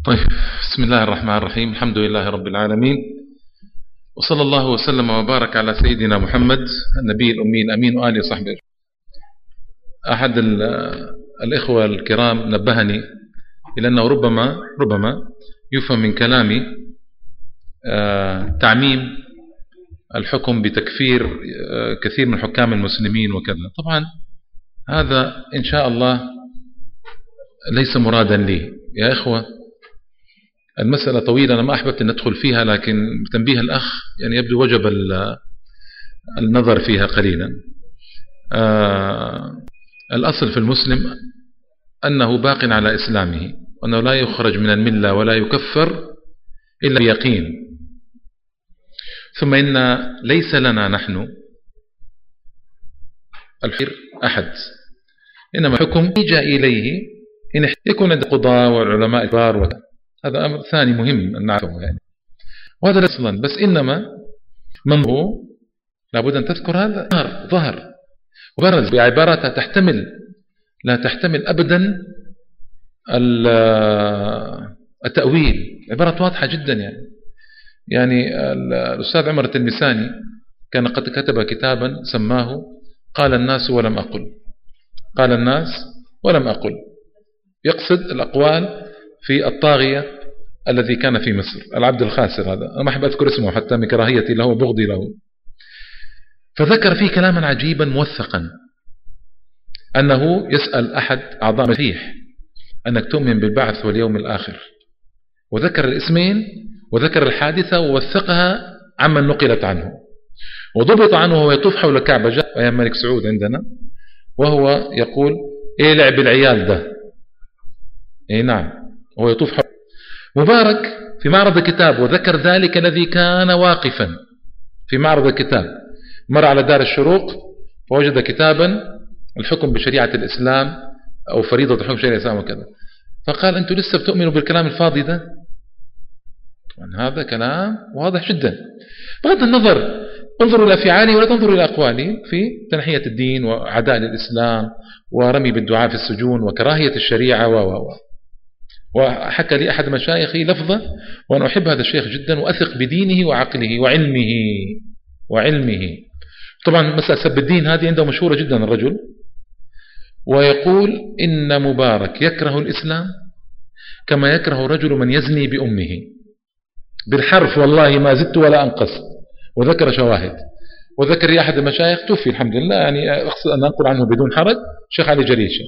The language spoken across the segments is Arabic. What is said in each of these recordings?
طيب، بسم الله الرحمن الرحيم. الحمد لله رب العالمين، وصلى الله وسلم وبارك على سيدنا محمد النبي الأمي الأمين وآله وصحبه. أحد الإخوة الكرام نبهني إلى أنه ربما يفهم من كلامي تعميم الحكم بتكفير كثير من حكام المسلمين وكذا. طبعا هذا إن شاء الله ليس مرادا لي يا إخوة. المسألة طويلة، أنا ما أحببت أن أدخل فيها، لكن تنبيه الأخ يعني يبدو وجب النظر فيها قليلا. الأصل في المسلم أنه باق على إسلامه، وأنه لا يخرج من الملة ولا يكفر إلا بيقين. ثم إن ليس لنا نحن الحير أحد، إنما الحكم جاء إليه إن يكون عند القضاء والعلماء الكبار وكذا. هذا أمر ثاني مهم أن نعرفه يعني، وهذا أصلا. بس إنما من هو لابد أن تذكر هذا ظهر وبرز بعباراتها لا تحتمل أبدا التأويل. عبارات واضحة جدا يعني الأستاذ عمر التلمساني كان قد كتب كتابا سماه قال الناس ولم أقل. يقصد الأقوال في الطاغية الذي كان في مصر، العبد الخاسر. هذا أنا ما أحب أذكر اسمه حتى من كراهيتي له وبغضي له. فذكر فيه كلاما عجيبا موثقا، أنه يسأل أحد أعضاء المسيح أنك تؤمن بالبعث واليوم الآخر، وذكر الاسمين وذكر الحادثة ووثقها عمن نقلت عنه، وضبط عنه وهو يطوف حول الكعبة. جاء أيام ملك سعود عندنا وهو يقول إيه لعب العيال ده، إيه نعم، وهو يطوف حول مبارك في معرض الكتاب، وذكر ذلك الذي كان واقفا في معرض الكتاب. مر على دار الشروق فوجد كتابا الحكم بشريعة الإسلام أو فريضة الحكم بشريعة الإسلام وكذا، فقال أنتم لسه بتؤمنوا بالكلام الفاضي ده؟ هذا كلام واضح جدا. بغض النظر انظروا إلى أفعاله ولا تنظروا إلى أقواله في تنحية الدين وعداء للإسلام ورمي بالدعاء في السجون وكراهية الشريعة وحكى لي أحد مشايخي لفظة، وأنا أحب هذا الشيخ جدا وأثق بدينه وعقله وعلمه. طبعا مسألة سب الدين هذه عنده مشهورة جدا الرجل، ويقول إن مبارك يكره الإسلام كما يكره رجل من يزني بأمه، بالحرف والله ما زدت ولا أنقصت. وذكر شواهد، وذكر لي أحد المشايخ توفي الحمد لله، يعني أقصد أن أنقل عنه بدون حرج، الشيخ علي جريشة،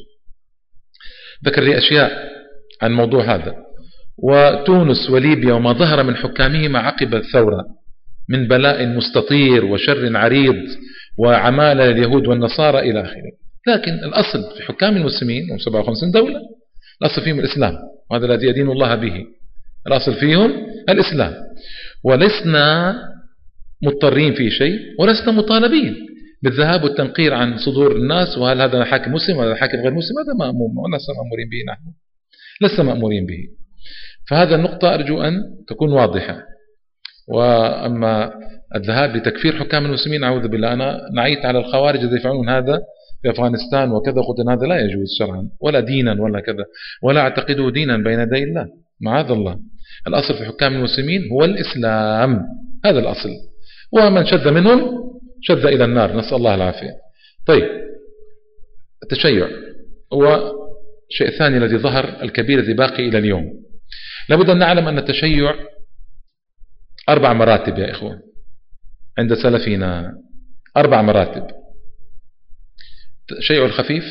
ذكر لي أشياء عن موضوع هذا. وتونس وليبيا وما ظهر من حكامهما عقب الثورة من بلاء مستطير وشر عريض وعمالة اليهود والنصارى إلى آخره. لكن الأصل في حكام المسلمين هم 57 دولة، الأصل فيهم الإسلام، وهذا الذي يدين الله به. الأصل فيهم الإسلام، ولسنا مضطرين في شيء، ولسنا مطالبين بالذهاب والتنقير عن صدور الناس، وهل هذا حاكم مسلم وهذا حاكم غير مسلم. هذا لسنا مأمورين به، نحن لسنا مأمورين به. فهذا النقطة أرجو أن تكون واضحة. وأما الذهاب لتكفير حكام المسلمين أعوذ بالله، أنا نعيت على الخوارج الذين يفعلون هذا في أفغانستان وكذا، قلت أن هذا لا يجوز شرعا ولا دينا ولا كذا، ولا أعتقده دينا بين يدي الله معاذ الله. الأصل في حكام المسلمين هو الإسلام، هذا الأصل، ومن شد منهم شد إلى النار، نسأل الله العافية. طيب، التشيع هو الشيء الثاني الذي ظهر الكبير الذي باقي إلى اليوم. لابد أن نعلم أن التشيع 4 مراتب يا إخوة عند سلفنا، 4 مراتب: التشيع الخفيف،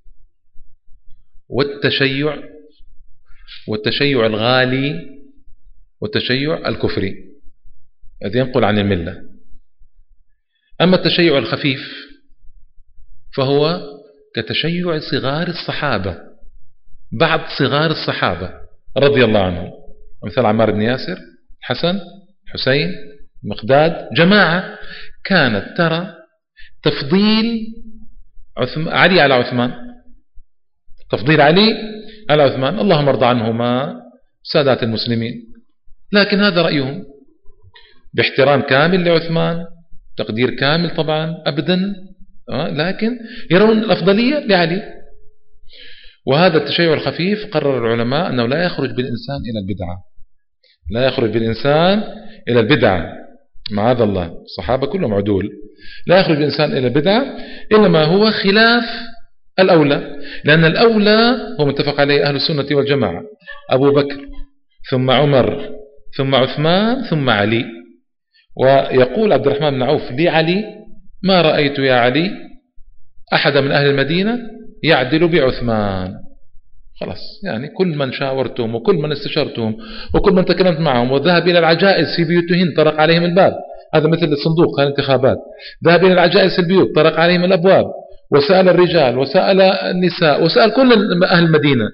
والتشيع الغالي، والتشيع الكفري الذي ينقل عن الملة. أما التشيع الخفيف فهو كتشيع صغار الصحابة، بعض صغار الصحابة رضي الله عنهم، مثل عمار بن ياسر، حسن، حسين، مقداد، جماعة كانت ترى تفضيل علي على عثمان، تفضيل علي على عثمان، اللهم ارضى عنهما سادات المسلمين. لكن هذا رأيهم، باحترام كامل لعثمان، تقدير كامل طبعا أبدا، لكن يرون الأفضلية لعلي. وهذا التشيع الخفيف قرر العلماء أنه لا يخرج بالإنسان إلى البدعة، لا يخرج بالإنسان إلى البدعة، معاذ الله، الصحابة كلهم عدول، لا يخرج الإنسان إلى البدعة، إنما هو خلاف الأولى، لأن الأولى هو متفق عليه أهل السنة والجماعة، أبو بكر ثم عمر ثم عثمان ثم علي. ويقول عبد الرحمن بن عوف لعلي: ما رأيت يا علي أحد من أهل المدينة يعدل بعثمان. خلاص، يعني كل من شاورتهم وكل من استشرتهم وكل من تكلمت معهم وذهب إلى العجائز في بيوتهن طرق عليهم الباب، هذا مثل الصندوق الانتخابات، ذهب إلى العجائز في البيوت طرق عليهم الأبواب، وسأل الرجال وسأل النساء وسأل كل أهل المدينة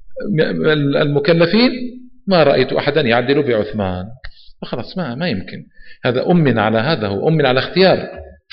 المكلفين، ما رأيت أحدا يعدل بعثمان. فخلاص ما يمكن، هذا أمن على هذا، هو أمن على اختيار،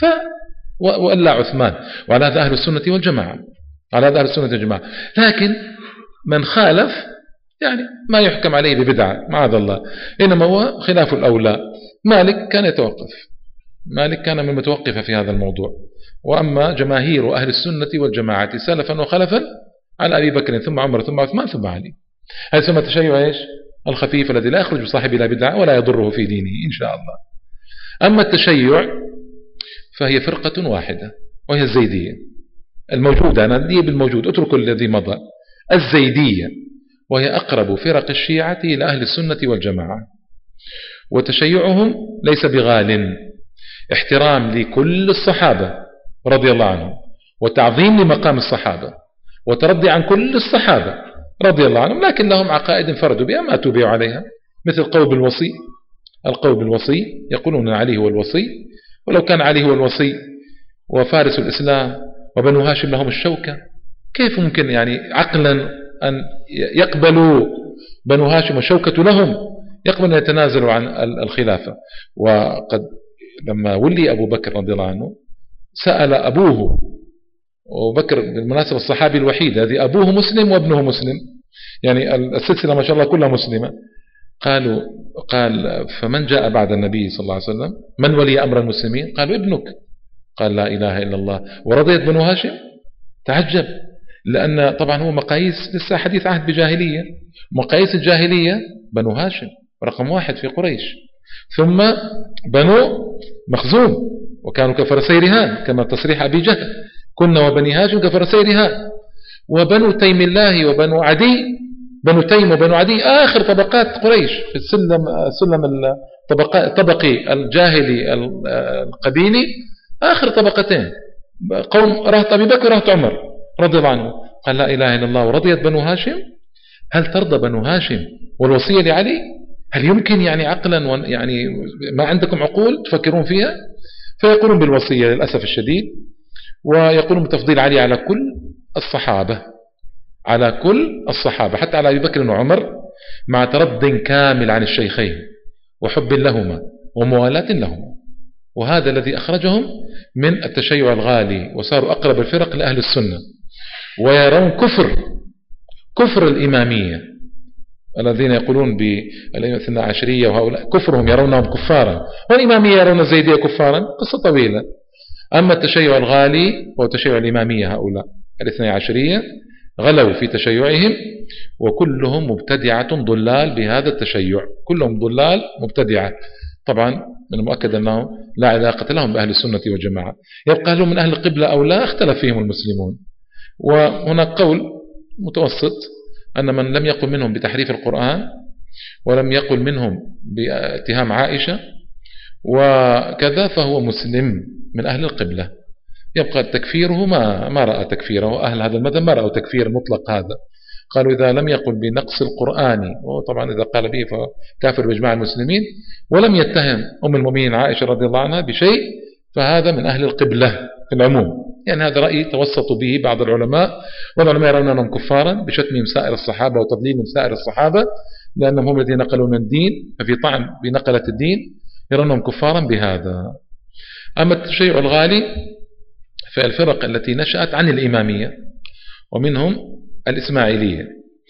وألا عثمان. وعلى هذا أهل السنة والجماعة، على هذا أهل السنة والجماعة. لكن من خالف يعني ما يحكم عليه ببدعة معاذ الله، إنما هو خلاف الأولى. مالك كان يتوقف، مالك كان من متوقف في هذا الموضوع. وأما جماهير أهل السنة والجماعة سلفا وخلفا على أبي بكر ثم عمر ثم عثمان ثم علي. هذا ثم التشيع إيش؟ الخفيف الذي لا يخرج بصاحبه إلى بدعة ولا يضره في دينه إن شاء الله. أما التشيع فهي فرقة واحدة وهي الزيدية الموجودة، أنا دي بالموجود، اتركوا الذي مضى، الزيدية، وهي أقرب فرق الشيعة إلى أهل السنة والجماعة. وتشيعهم ليس بغال، احترام لكل الصحابة رضي الله عنهم، وتعظيم لمقام الصحابة، وترضي عن كل الصحابة رضي الله عنهم، لكن لهم عقائد انفردوا بها ما تبيع عليها، مثل القول بالوصي. القول بالوصي يقولون أن علي هو الوصي، ولو كان علي هو الوصي وفارس الإسلام وبنو هاشم لهم الشوكة، كيف ممكن يعني عقلا أن يقبلوا بنو هاشم والشوكة لهم، يقبل أن يتنازلوا عن الخلافة؟ وقد لما ولي أبو بكر رضي الله عنه سأل أبوه، وبكر بالمناسبة الصحابي الوحيد الذي أبوه مسلم وابنه مسلم، يعني السلسلة ما شاء الله كلها مسلمة. قال فمن جاء بعد النبي صلى الله عليه وسلم، من ولي أمر المسلمين؟ قالوا ابنك. قال لا إله إلا الله. ورضيت بنو هاشم؟ تعجب، لأن طبعا هو مقاييس لسه حديث عهد بجاهلية، مقاييس الجاهلية بنو هاشم رقم واحد في قريش، ثم بنو مخزوم وكانوا كفرسي رهان كما تصريح أبي جهل، كنا وبني هاشم كفرسي رهان، وبنو تيم الله وبنو عدي، بنو تيم وبنو عدي آخر طبقات قريش في السلم الطبقي الجاهلي القبيلي، آخر طبقتين، قوم رهط أبي بكر ورهط عمر رضي الله عنه. قال لا إله إلا الله. ورضيت بنو هاشم؟ هل ترضى بنو هاشم والوصية لعلي؟ هل يمكن يعني عقلا يعني ما عندكم عقول تفكرون فيها؟ فيقولون بالوصية للأسف الشديد، ويقولون بتفضيل علي على كل الصحابة، على كل الصحابة حتى على أبي بكر وعمر، مع ترد كامل عن الشيخين وحب لهما وموالاة لهما. وهذا الذي أخرجهم من التشيع الغالي، وصاروا أقرب الفرق لأهل السنة، ويرون كفر الإمامية الذين يقولون بالاثنى عشرية، وهؤلاء كفرهم يرونهم كفارا، والإمامية يرون الزيدية كفارا، قصة طويلة. أما التشيع الغالي هو تشيع الإمامية، هؤلاء الاثنى عشرية غلوا في تشيعهم، وكلهم مبتدعة ضلال بهذا التشيع، كلهم ضلال مبتدعة. طبعا من المؤكد أنهم لا علاقة لهم بأهل السنة والجماعة. يبقى لهم من أهل القبلة أو لا، اختلف فيهم المسلمون. وهناك قول متوسط أن من لم يقل منهم بتحريف القرآن، ولم يقل منهم باتهام عائشة وكذا، فهو مسلم من أهل القبلة. يبقى تكفيره ما رأى تكفيره، أهل هذا المذهب ما رأوا تكفير مطلق هذا، قالوا إذا لم يقل بنقص القرآن، وطبعا إذا قال به فكافر بإجماع المسلمين، ولم يتهم أم المؤمنين عائشة رضي الله عنها بشيء، فهذا من أهل القبلة في العموم. يعني هذا رأي توسطوا به بعض العلماء، والعلماء يرون أنهم كفارا بشتمهم سائر الصحابة وتضليلهم سائر الصحابة، لأنهم هم الذين نقلون الدين، ففي طعن بنقلة الدين يرونهم كفارا بهذا. أما التشيع الغالي فالفرق التي نشأت عن الإمامية، ومنهم الإسماعيلية.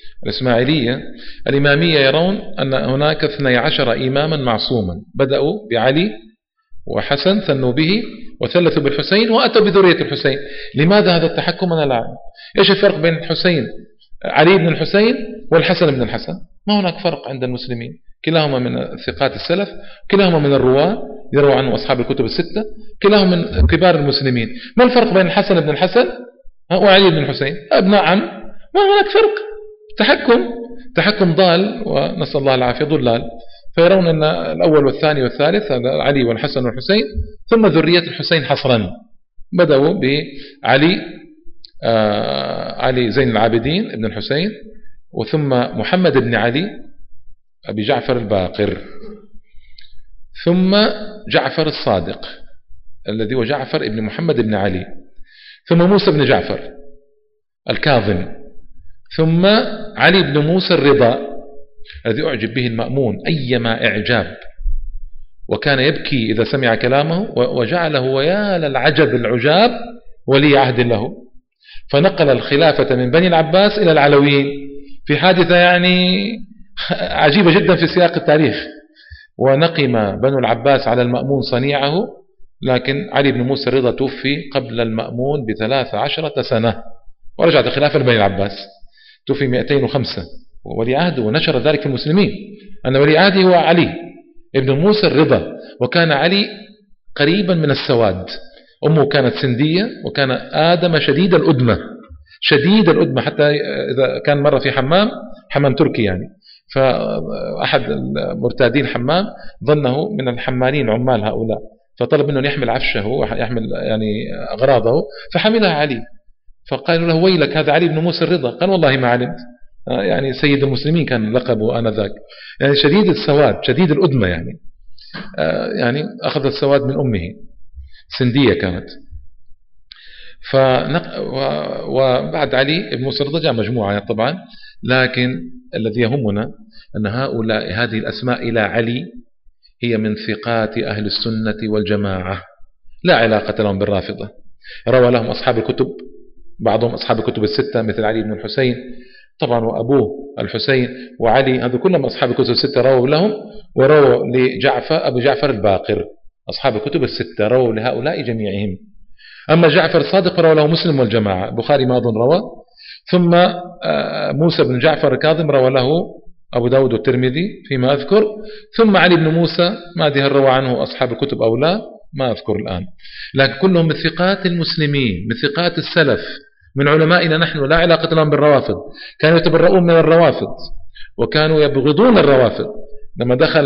الإمامية يرون أن هناك 12 إماما معصوما، بدأوا بعلي وحسن ثنوا به وثلثوا بالحسين وأتوا بذرية الحسين. لماذا هذا التحكم؟ أنا لا أعلم. إيش الفرق بين الحسين علي بن الحسين والحسن بن الحسن، ما هناك فرق عند المسلمين، كلاهما من ثقات السلف، كلاهما من الرواة يروى عنه أصحاب الكتب الستة، كلاهما من كبار المسلمين. ما الفرق بين الحسن بن الحسن وعلي بن الحسين؟ أبناء عم، ما هناك فرق. تحكم ضال، ونسأل الله العافية، ضلال. فيرون أن الأول والثاني والثالث علي والحسن والحسين، ثم ذرية الحسين حصرا، بدأوا بعلي علي زين العابدين ابن الحسين، وثم محمد بن علي أبي جعفر الباقر، ثم جعفر الصادق الذي هو جعفر ابن محمد بن علي، ثم موسى بن جعفر الكاظم، ثم علي بن موسى الرضا الذي أعجب به المأمون أيما إعجاب، وكان يبكي إذا سمع كلامه، وجعله ويا للعجب العجاب ولي عهد له، فنقل الخلافة من بني العباس إلى العلويين في حادثة يعني عجيبة جدا في سياق التاريخ. ونقم بنو العباس على المأمون صنيعه، لكن علي بن موسى الرضا توفي قبل المأمون ب13 سنة، ورجعت الخلافة لبني العباس، توفي 205 ولي عهده، ونشر ذلك في المسلمين أن ولي عهده هو علي ابن موسى الرضا. وكان علي قريبا من السواد، أمه كانت سندية، وكان آدم شديد الأدمة، حتى إذا كان مرة في حمام تركي يعني، فأحد المرتادين حمام ظنه من الحمالين عمال هؤلاء، فطلب منه أن يحمل عفشه ويحمل يعني أغراضه، فحملها علي، فقالوا له ويلك هذا علي بن موسى الرضا، قال والله ما علمت، يعني سيد المسلمين كان لقبه آنذاك، يعني شديد السواد شديد الأدمة يعني أخذ السواد من أمه، سندية كانت. وبعد علي بن موسى الرضا جاء مجموعة طبعا، لكن الذي يهمنا أن هذه الأسماء إلى علي هي من ثقات أهل السنة والجماعة، لا علاقة لهم بالرافضة. روى لهم أصحاب الكتب، بعضهم أصحاب الكتب الستة مثل علي بن الحسين طبعا، وأبوه الحسين وعلي، هذا كلهم أصحاب الكتب الستة رووا لهم، ورووا أبو جعفر الباقر، أصحاب الكتب الستة رووا لهؤلاء جميعهم. أما جعفر الصادق روى له مسلم والجماعة، البخاري ما أظن روى، ثم موسى بن جعفر الكاظم روى له أبو داود والترمذي فيما أذكر، ثم علي بن موسى ما أدري هل روى عنه أصحاب الكتب أو لا، ما أذكر الآن، لكن كلهم من ثقات المسلمين، من ثقات السلف، من علمائنا نحن، لا علاقة لهم بالروافض. كانوا يتبرؤون من الروافض، وكانوا يبغضون الروافض. لما دخل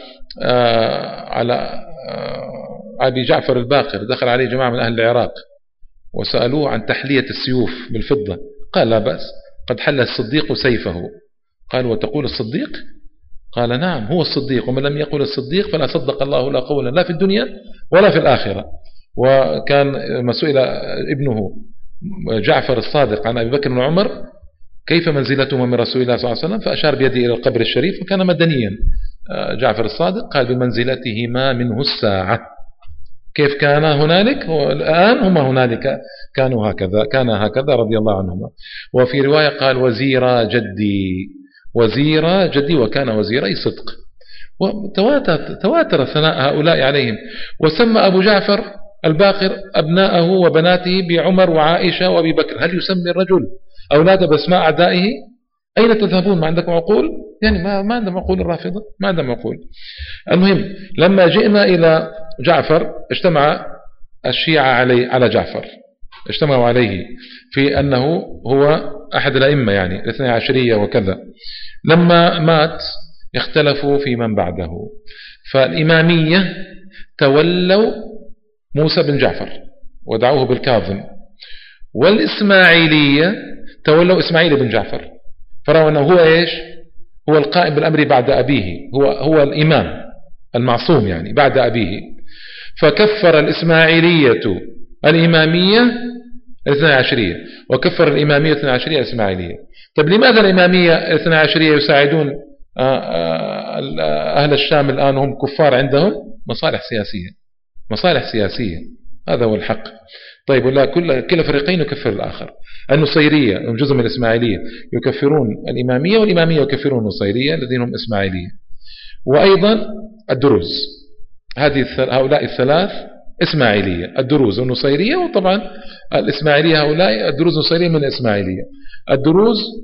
على أبي جعفر الباقر، دخل عليه جماعة من أهل العراق وسألوه عن تحلية السيوف بالفضة، قال لا بأس، قد حل الصديق سيفه. قال وتقول الصديق؟ قال نعم هو الصديق، ومن لم يقل الصديق فلا صدق الله لا قولا لا في الدنيا ولا في الآخرة. وكان لما سئل ابنه جعفر الصادق عن أبي بكر وعمر كيف منزلتهما من رسول الله صلى الله عليه وسلم، فأشار بيده إلى القبر الشريف، وكان مدنيا جعفر الصادق، قال بمنزلتهما منه الساعة. كيف كان هنالك والآن هما هنالك، كانوا هكذا، كان هكذا رضي الله عنهما. وفي رواية قال وزير جدي، وكان وزيري صدق. وتواتر ثناء هؤلاء عليهم. وسمى أبو جعفر الباقر أبناءه وبناته بعمر وعائشة وأبي بكر. هل يسمي الرجل أولاده باسماء أعدائه؟ أين تذهبون؟ ما عندكم عقول؟ يعني ما عندهم عقول الرافضة، ما عندهم عقول. المهم لما جئنا إلى جعفر اجتمع الشيعة على جعفر، اجتمعوا عليه في أنه هو أحد الأئمة يعني الاثني عشرية وكذا. لما مات اختلفوا في من بعده، فالإمامية تولوا موسى بن جعفر ودعوه بالكاظم، والإسماعيلية تولوا إسماعيل بن جعفر، فرأوا أنه هو إيش؟ هو القائم بالأمر بعد أبيه، هو الإمام المعصوم يعني بعد أبيه. فكفر الإسماعيلية الإمامية الاثنى عشرية، وكفر الإمامية الاثنى عشرية الإسماعيلية. طب لماذا الإمامية الاثنى عشرية يساعدون أهل الشام الآن هم كفار عندهم؟ مصالح سياسية، هذا هو الحق. طيب ولا كل فريقين يكفر الآخر. النصيرية هم جزء من الإسماعيلية يكفرون الإمامية، والإمامية يكفرون النصيرية الذين هم إسماعيلية. وأيضا الدروز، هؤلاء الثلاث إسماعيلية، الدروز والنصيرية، وطبعا الإسماعيلية هؤلاء الدروز والنصيرية من الإسماعيلية. الدروز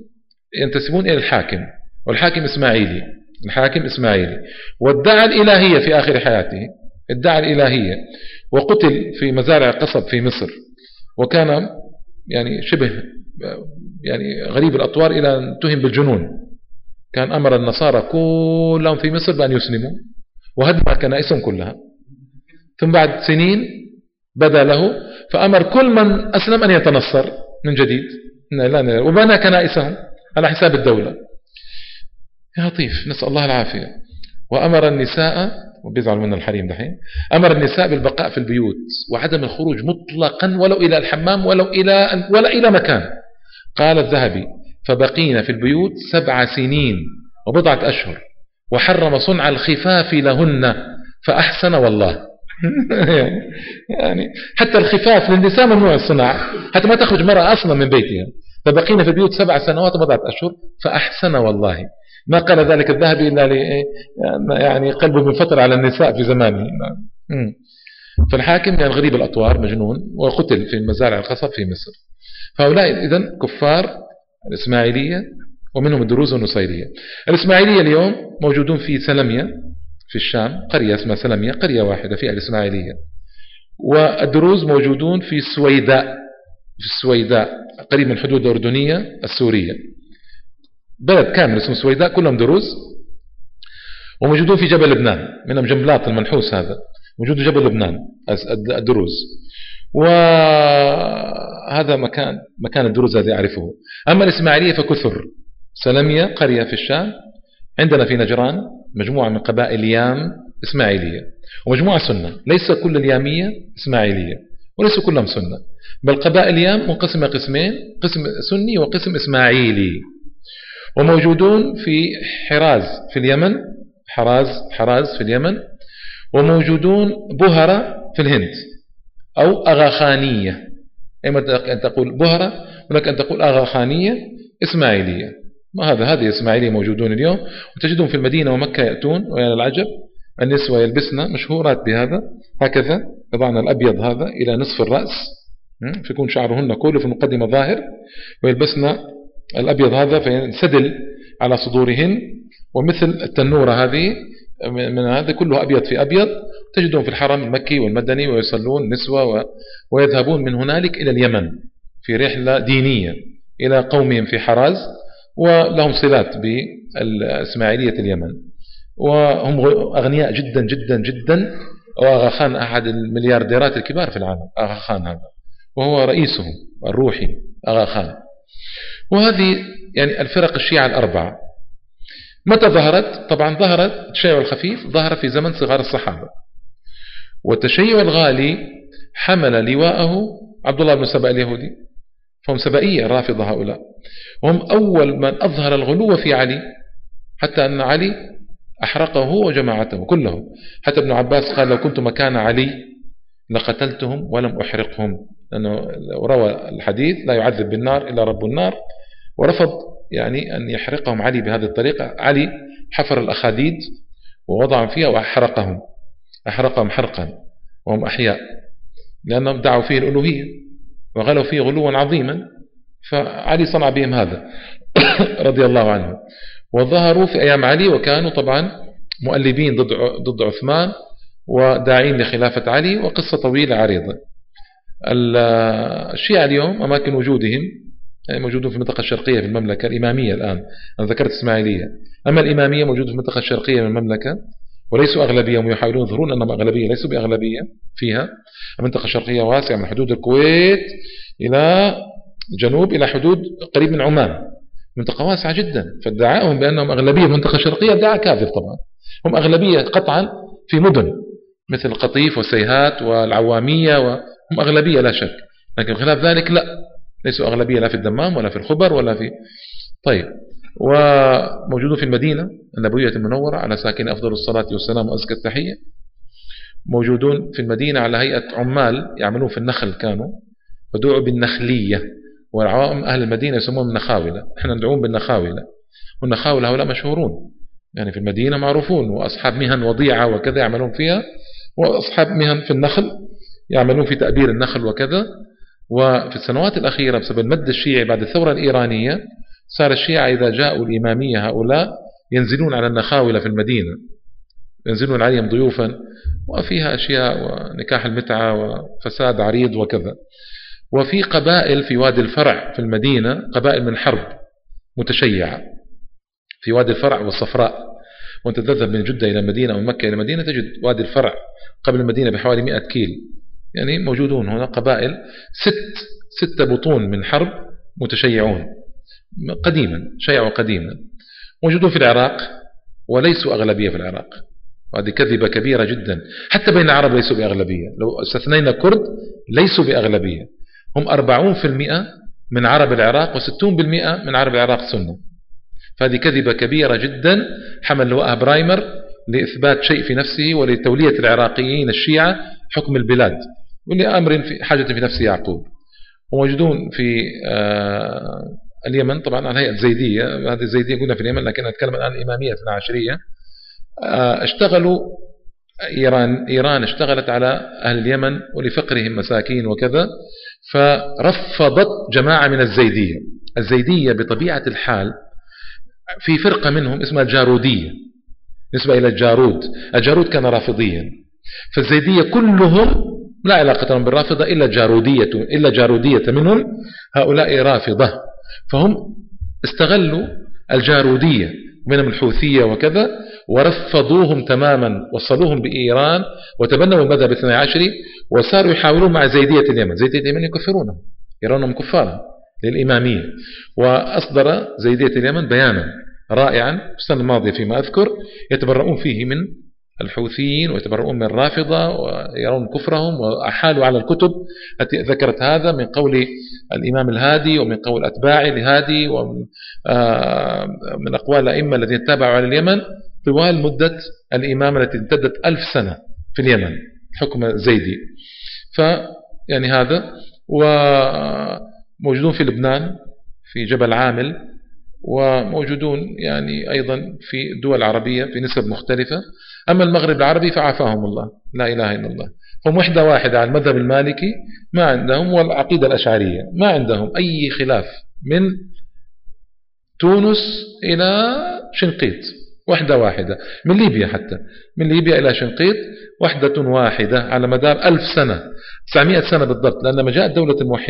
ينتسبون إلى الحاكم، والحاكم إسماعيلي، الحاكم إسماعيلي، وادعى الإلهية في آخر حياته، ادعى الإلهية، وقتل في مزارع قصب في مصر، وكان يعني شبه يعني غريب الأطوار إلى أن اتهم بالجنون. كان أمر النصارى كلهم في مصر بأن يسلموا وهدم كنائسهم كلها، ثم بعد سنين بدا له فأمر كل من أسلم أن يتنصر من جديد، وبنى كنائسهم على حساب الدولة. يا لطيف، نسأل الله العافية. وأمر النساء، وبيزعل من الحريم دحين، أمر النساء بالبقاء في البيوت وعدم الخروج مطلقا ولو إلى الحمام ولا إلى مكان. قال الذهبي: فبقينا في البيوت 7 سنين وبضعة أشهر، وحرم صنع الخفاف لهن فأحسن والله. يعني حتى الخفاف للنساء ممنوع الصناعة، حتى ما تخرج مرأة أصلا من بيتها. فبقينا في البيوت 7 سنوات وبضعة أشهر فأحسن والله. ما قال ذلك الذهبي إلا يعني قلبه منفطر على النساء في زمانه. فالحاكم يعني غريب الأطوار، مجنون، وقتل في مزارع القصب في مصر. فهؤلاء إذن كفار الإسماعيلية، ومنهم الدروز والنصيرية. الإسماعيلية اليوم موجودون في سلمية في الشام، قرية اسمها سلمية، قرية واحدة فيها الإسماعيلية. والدروز موجودون في السويداء قريب من الحدود الأردنية السورية، بلد كامل اسمه السويداء كلهم دروز. وموجودون في جبل لبنان، منهم جنبلاط المنحوس هذا موجود في جبل لبنان الدروز. وهذا مكان الدروز الذي أعرفه. أما الإسماعيلية فكثر. سلمية قرية في الشام، عندنا في نجران مجموعة من قبائل يام إسماعيلية، ومجموعة سنة. ليس كل اليامية إسماعيلية وليس كلهم سنة، بل قبائل يام منقسمة قسمين: قسم سني وقسم إسماعيلي. وموجودون في حراز في اليمن، حراز في اليمن، وموجودون بهرة في الهند، أو أغاخانية. إما أن تقول بهرة ولك أن تقول أغاخانية إسماعيلية. هذه إسماعيلية موجودون اليوم، وتجدون في المدينة ومكة يأتون، ويا العجب النسوة يلبسن مشهورات بهذا، هكذا يضعن الأبيض هذا إلى نصف الرأس، فيكون شعرهن كله في المقدمة ظاهر، ويلبسن الأبيض هذا فينسدل على صدورهن، ومثل التنورة هذه من هذا كله أبيض في أبيض. تجدون في الحرم المكي والمدني ويصلون نسوة ويذهبون من هنالك إلى اليمن في رحلة دينية إلى قومهم في حراز، ولهم صلات بالإسماعيلية اليمن، وهم أغنياء جدا جدا جدا. وآغا خان أحد المليارديرات الكبار في العالم، آغا خان هذا، وهو رئيسهم الروحي آغا خان. وهذه يعني الفرق الشيعة الأربعة. متى ظهرت؟ طبعا ظهرت التشيع الخفيف ظهر في زمن صغار الصحابة، والتشيع الغالي حمل لواءه عبد الله بن سبأ اليهودي، فهم سبائية الرافضة هؤلاء، وهم أول من أظهر الغلو في علي، حتى أن علي أحرقه هو وجماعته كلهم. حتى ابن عباس قال: لو كنت مكان علي لقتلتهم ولم أحرقهم، لأنه روى الحديث: لا يعذب بالنار إلا رب النار، ورفض يعني أن يحرقهم علي بهذه الطريقة. علي حفر الأخاديد ووضعهم فيها وأحرقهم حرقا وهم أحياء، لأنهم دعوا فيه الألوهية وغلوا فيه غلوا عظيما، فعلي صنع بهم هذا رضي الله عنه. وظهروا في أيام علي، وكانوا طبعا مؤلبين ضد عثمان وداعين لخلافة علي، وقصة طويلة عريضة. الشيعة اليوم أماكن وجودهم يعني موجودون في المنطقة الشرقية في المملكة الإمامية. الآن أنا ذكرت إسماعيلية، أما الإمامية موجود في المنطقة الشرقية من المملكة، وليسوا أغلبية، ويحاولون يظهرون أنهم أغلبية، ليسوا بأغلبية فيها. المنطقة الشرقية واسعة من حدود الكويت إلى جنوب إلى حدود قريب من عمان، منطقة واسعة جدا. فادعائهم بأنهم أغلبية المنطقة الشرقية ادعاء كاذب طبعا. هم أغلبية قطعا في مدن مثل القطيف وسيهات والعوامية، وهم أغلبية لا شك، لكن خلاف ذلك لا، ليسوا أغلبية لا في الدمام ولا في الخبر ولا في. طيب، وموجودون في المدينة النبوية المنورة على ساكن أفضل الصلاة والسلام وأزكى التحية. موجودون في المدينة على هيئة عمال يعملون في النخل، كانوا ودعوا بالنخلية، والعوام أهل المدينة يسمون النخاولة، احنا ندعون بالنخاولة. والنخاولة هؤلاء مشهورون يعني في المدينة معروفون، وأصحاب مهن وضيعة وكذا يعملون فيها، وأصحاب مهن في النخل يعملون في تأبير النخل وكذا. وفي السنوات الأخيرة بسبب المد الشيعي بعد الثورة الإيرانية صار الشيعة إذا جاءوا الإمامية هؤلاء ينزلون على النخاولة في المدينة، ينزلون عليهم ضيوفا، وفيها أشياء ونكاح المتعة وفساد عريض وكذا. وفي قبائل في وادي الفرع في المدينة، قبائل من حرب متشيعة في وادي الفرع والصفراء. وأنت تذهب من جدة إلى المدينة أو مكة إلى المدينة تجد وادي الفرع قبل المدينة بحوالي 100 كيل، يعني موجودون هنا قبائل 6 بطون من حرب متشيعون قديما، شيعوا قديما، موجودون في العراق وليسوا أغلبية في العراق. وهذه كذبة كبيرة جدا، حتى بين العرب ليسوا بأغلبية، لو استثنينا كرد ليسوا بأغلبية، هم 40% من عرب العراق و60% من عرب العراق سنة. فهذه كذبة كبيرة جدا حمل لواءها برايمر لإثبات شيء في نفسه ولتولية العراقيين الشيعة حكم البلاد، ولأمر في حاجة في نفس يعقوب. وموجودون في اليمن طبعا على هيئة زيدية، هذه الزيدية قلنا في اليمن، لكن أتكلم عن الإمامية 12 اشتغلوا. إيران اشتغلت على أهل اليمن ولفقرهم مساكين وكذا، فرفضت جماعة من الزيدية. الزيدية بطبيعة الحال في فرقة منهم اسمها الجارودية، نسبة إلى الجارود. الجارود كان رافضيا، فالزيدية كلهم لا علاقة لهم بالرافضة إلا جارودية منهم، هؤلاء رافضة. فهم استغلوا الجارودية منهم الحوثية وكذا ورفضوهم تماما، وصلوهم بإيران وتبنوا المذهب 12 وصاروا يحاولون مع زيدية اليمن. زيدية اليمن يكفرونهم، يرونهم كفارا للإمامية. وأصدر زيدية اليمن بيانا رائعا السنة الماضية فيما أذكر يتبرؤون فيه من الحوثيين ويتبرؤون من الرافضة ويرون كفرهم، وأحالوا على الكتب التي ذكرت هذا من قول الإمام الهادي ومن قول أتباعه لهادي ومن أقوال الأئمة الذين تابعوا على اليمن طوال مدة الإمامة التي امتدت 1000 سنة في اليمن حكم زيدي. فيعني هذا. وموجودون في لبنان في جبل عامل، وموجودون يعني أيضا في الدول العربية في نسب مختلفة. أما المغرب العربي فعافاهم الله، لا إله إلا الله، هم وحدة واحدة على المذهب المالكي ما عندهم، والعقيدة الأشعرية ما عندهم أي خلاف من تونس إلى شنقيط، وحدة واحدة. من ليبيا حتى من ليبيا إلى شنقيط وحدة واحدة على مدار 1000 سنة، 900 سنة بالضبط. لأن لما جاءت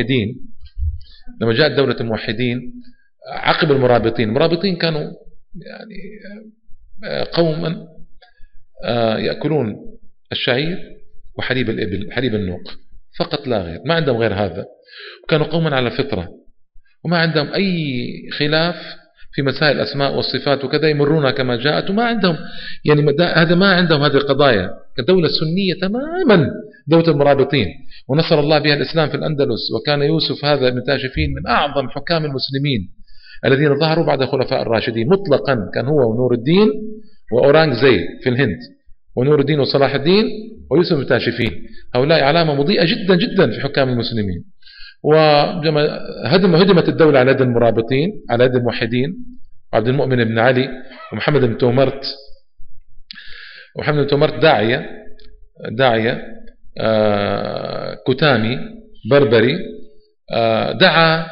دولة الموحدين عقب المرابطين كانوا يعني قوما يأكلون الشعير وحليب الإبل، حليب النوق فقط لا غير، ما عندهم غير هذا. وكانوا قوما على فطرة وما عندهم أي خلاف في مسائل الأسماء والصفات وكذا، يمرونها كما جاءت، وما عندهم يعني هذا ما عندهم هذه القضايا. كدولة سنية تماما دولة المرابطين، ونصر الله بها الإسلام في الأندلس. وكان يوسف هذا ابن تاشفين من أعظم حكام المسلمين الذين ظهروا بعد الخلفاء الراشدين مطلقا، كان هو ونور الدين وأورانغ زيب في الهند، ونور الدين وصلاح الدين ويوسف بن تاشفين، هؤلاء علامة مضيئة جدا جدا في حكام المسلمين. وهدمت الدولة على يد المرابطين، على يد الموحدين، عبد المؤمن بن علي ومحمد بن تومرت. ومحمد بن تومرت داعية كتامي بربري، دعا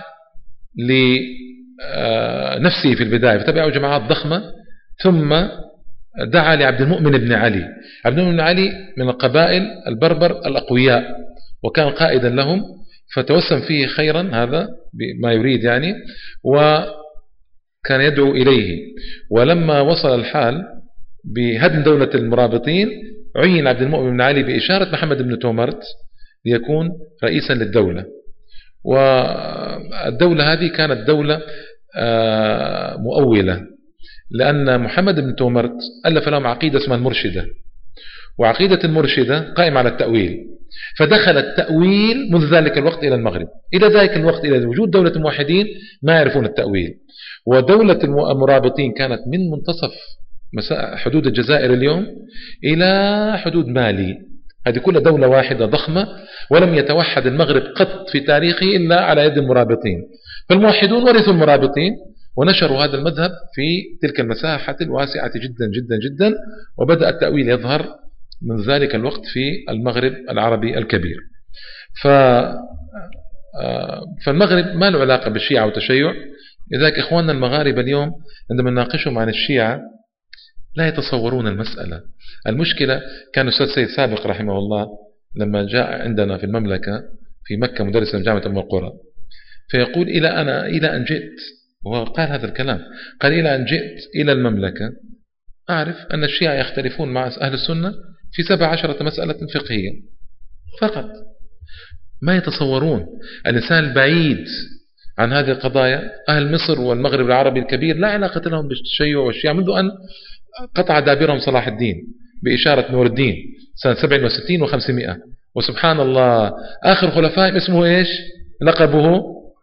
لنفسه في البداية فتبعوا جماعات ضخمة، ثم دعا لعبد المؤمن بن علي. عبد المؤمن بن علي من القبائل البربر الأقوياء، وكان قائدا لهم، فتوسم فيه خيرا هذا بما يريد يعني، وكان يدعو إليه. ولما وصل الحال بهدم دولة المرابطين عين عبد المؤمن بن علي بإشارة محمد بن تومرت ليكون رئيسا للدولة. والدولة هذه كانت دولة مؤولة، لأن محمد بن تومرت ألف لهم عقيدة اسمها المرشدة، وعقيدة المرشدة قائمة على التأويل. فدخل التأويل منذ ذلك الوقت إلى المغرب، إلى ذلك الوقت إلى وجود دولة الموحدين ما يعرفون التأويل. ودولة المرابطين كانت من منتصف حدود الجزائر اليوم إلى حدود مالي، هذه كلها دولة واحدة ضخمة، ولم يتوحد المغرب قط في تاريخه إلا على يد المرابطين. فالموحدون ورثوا المرابطين ونشروا هذا المذهب في تلك المساحة الواسعة جدا جدا جدا، وبدأ التأويل يظهر من ذلك الوقت في المغرب العربي الكبير. فالمغرب ما له علاقة بالشيعة والتشيع، لذلك إخواننا المغاربة اليوم عندما نناقشهم عن الشيعة لا يتصورون المسألة. المشكلة كان الأستاذ سيد سابق رحمه الله لما جاء عندنا في المملكة في مكة مدرسا في جامعة أم القرى، فيقول إلى أن جئت، وقال هذا الكلام، قال إلى أن جئت إلى المملكة أعرف أن الشيعة يختلفون مع أهل السنة في 17 مسألة فقهية فقط. ما يتصورون الإنسان البعيد عن هذه القضايا. أهل مصر والمغرب العربي الكبير لا علاقة لهم بالتشيع والشيعة منذ أن قطع دابرهم صلاح الدين بإشارة نور الدين سنة 67 و500. وسبحان الله آخر خلفاء اسمه إيش لقبه؟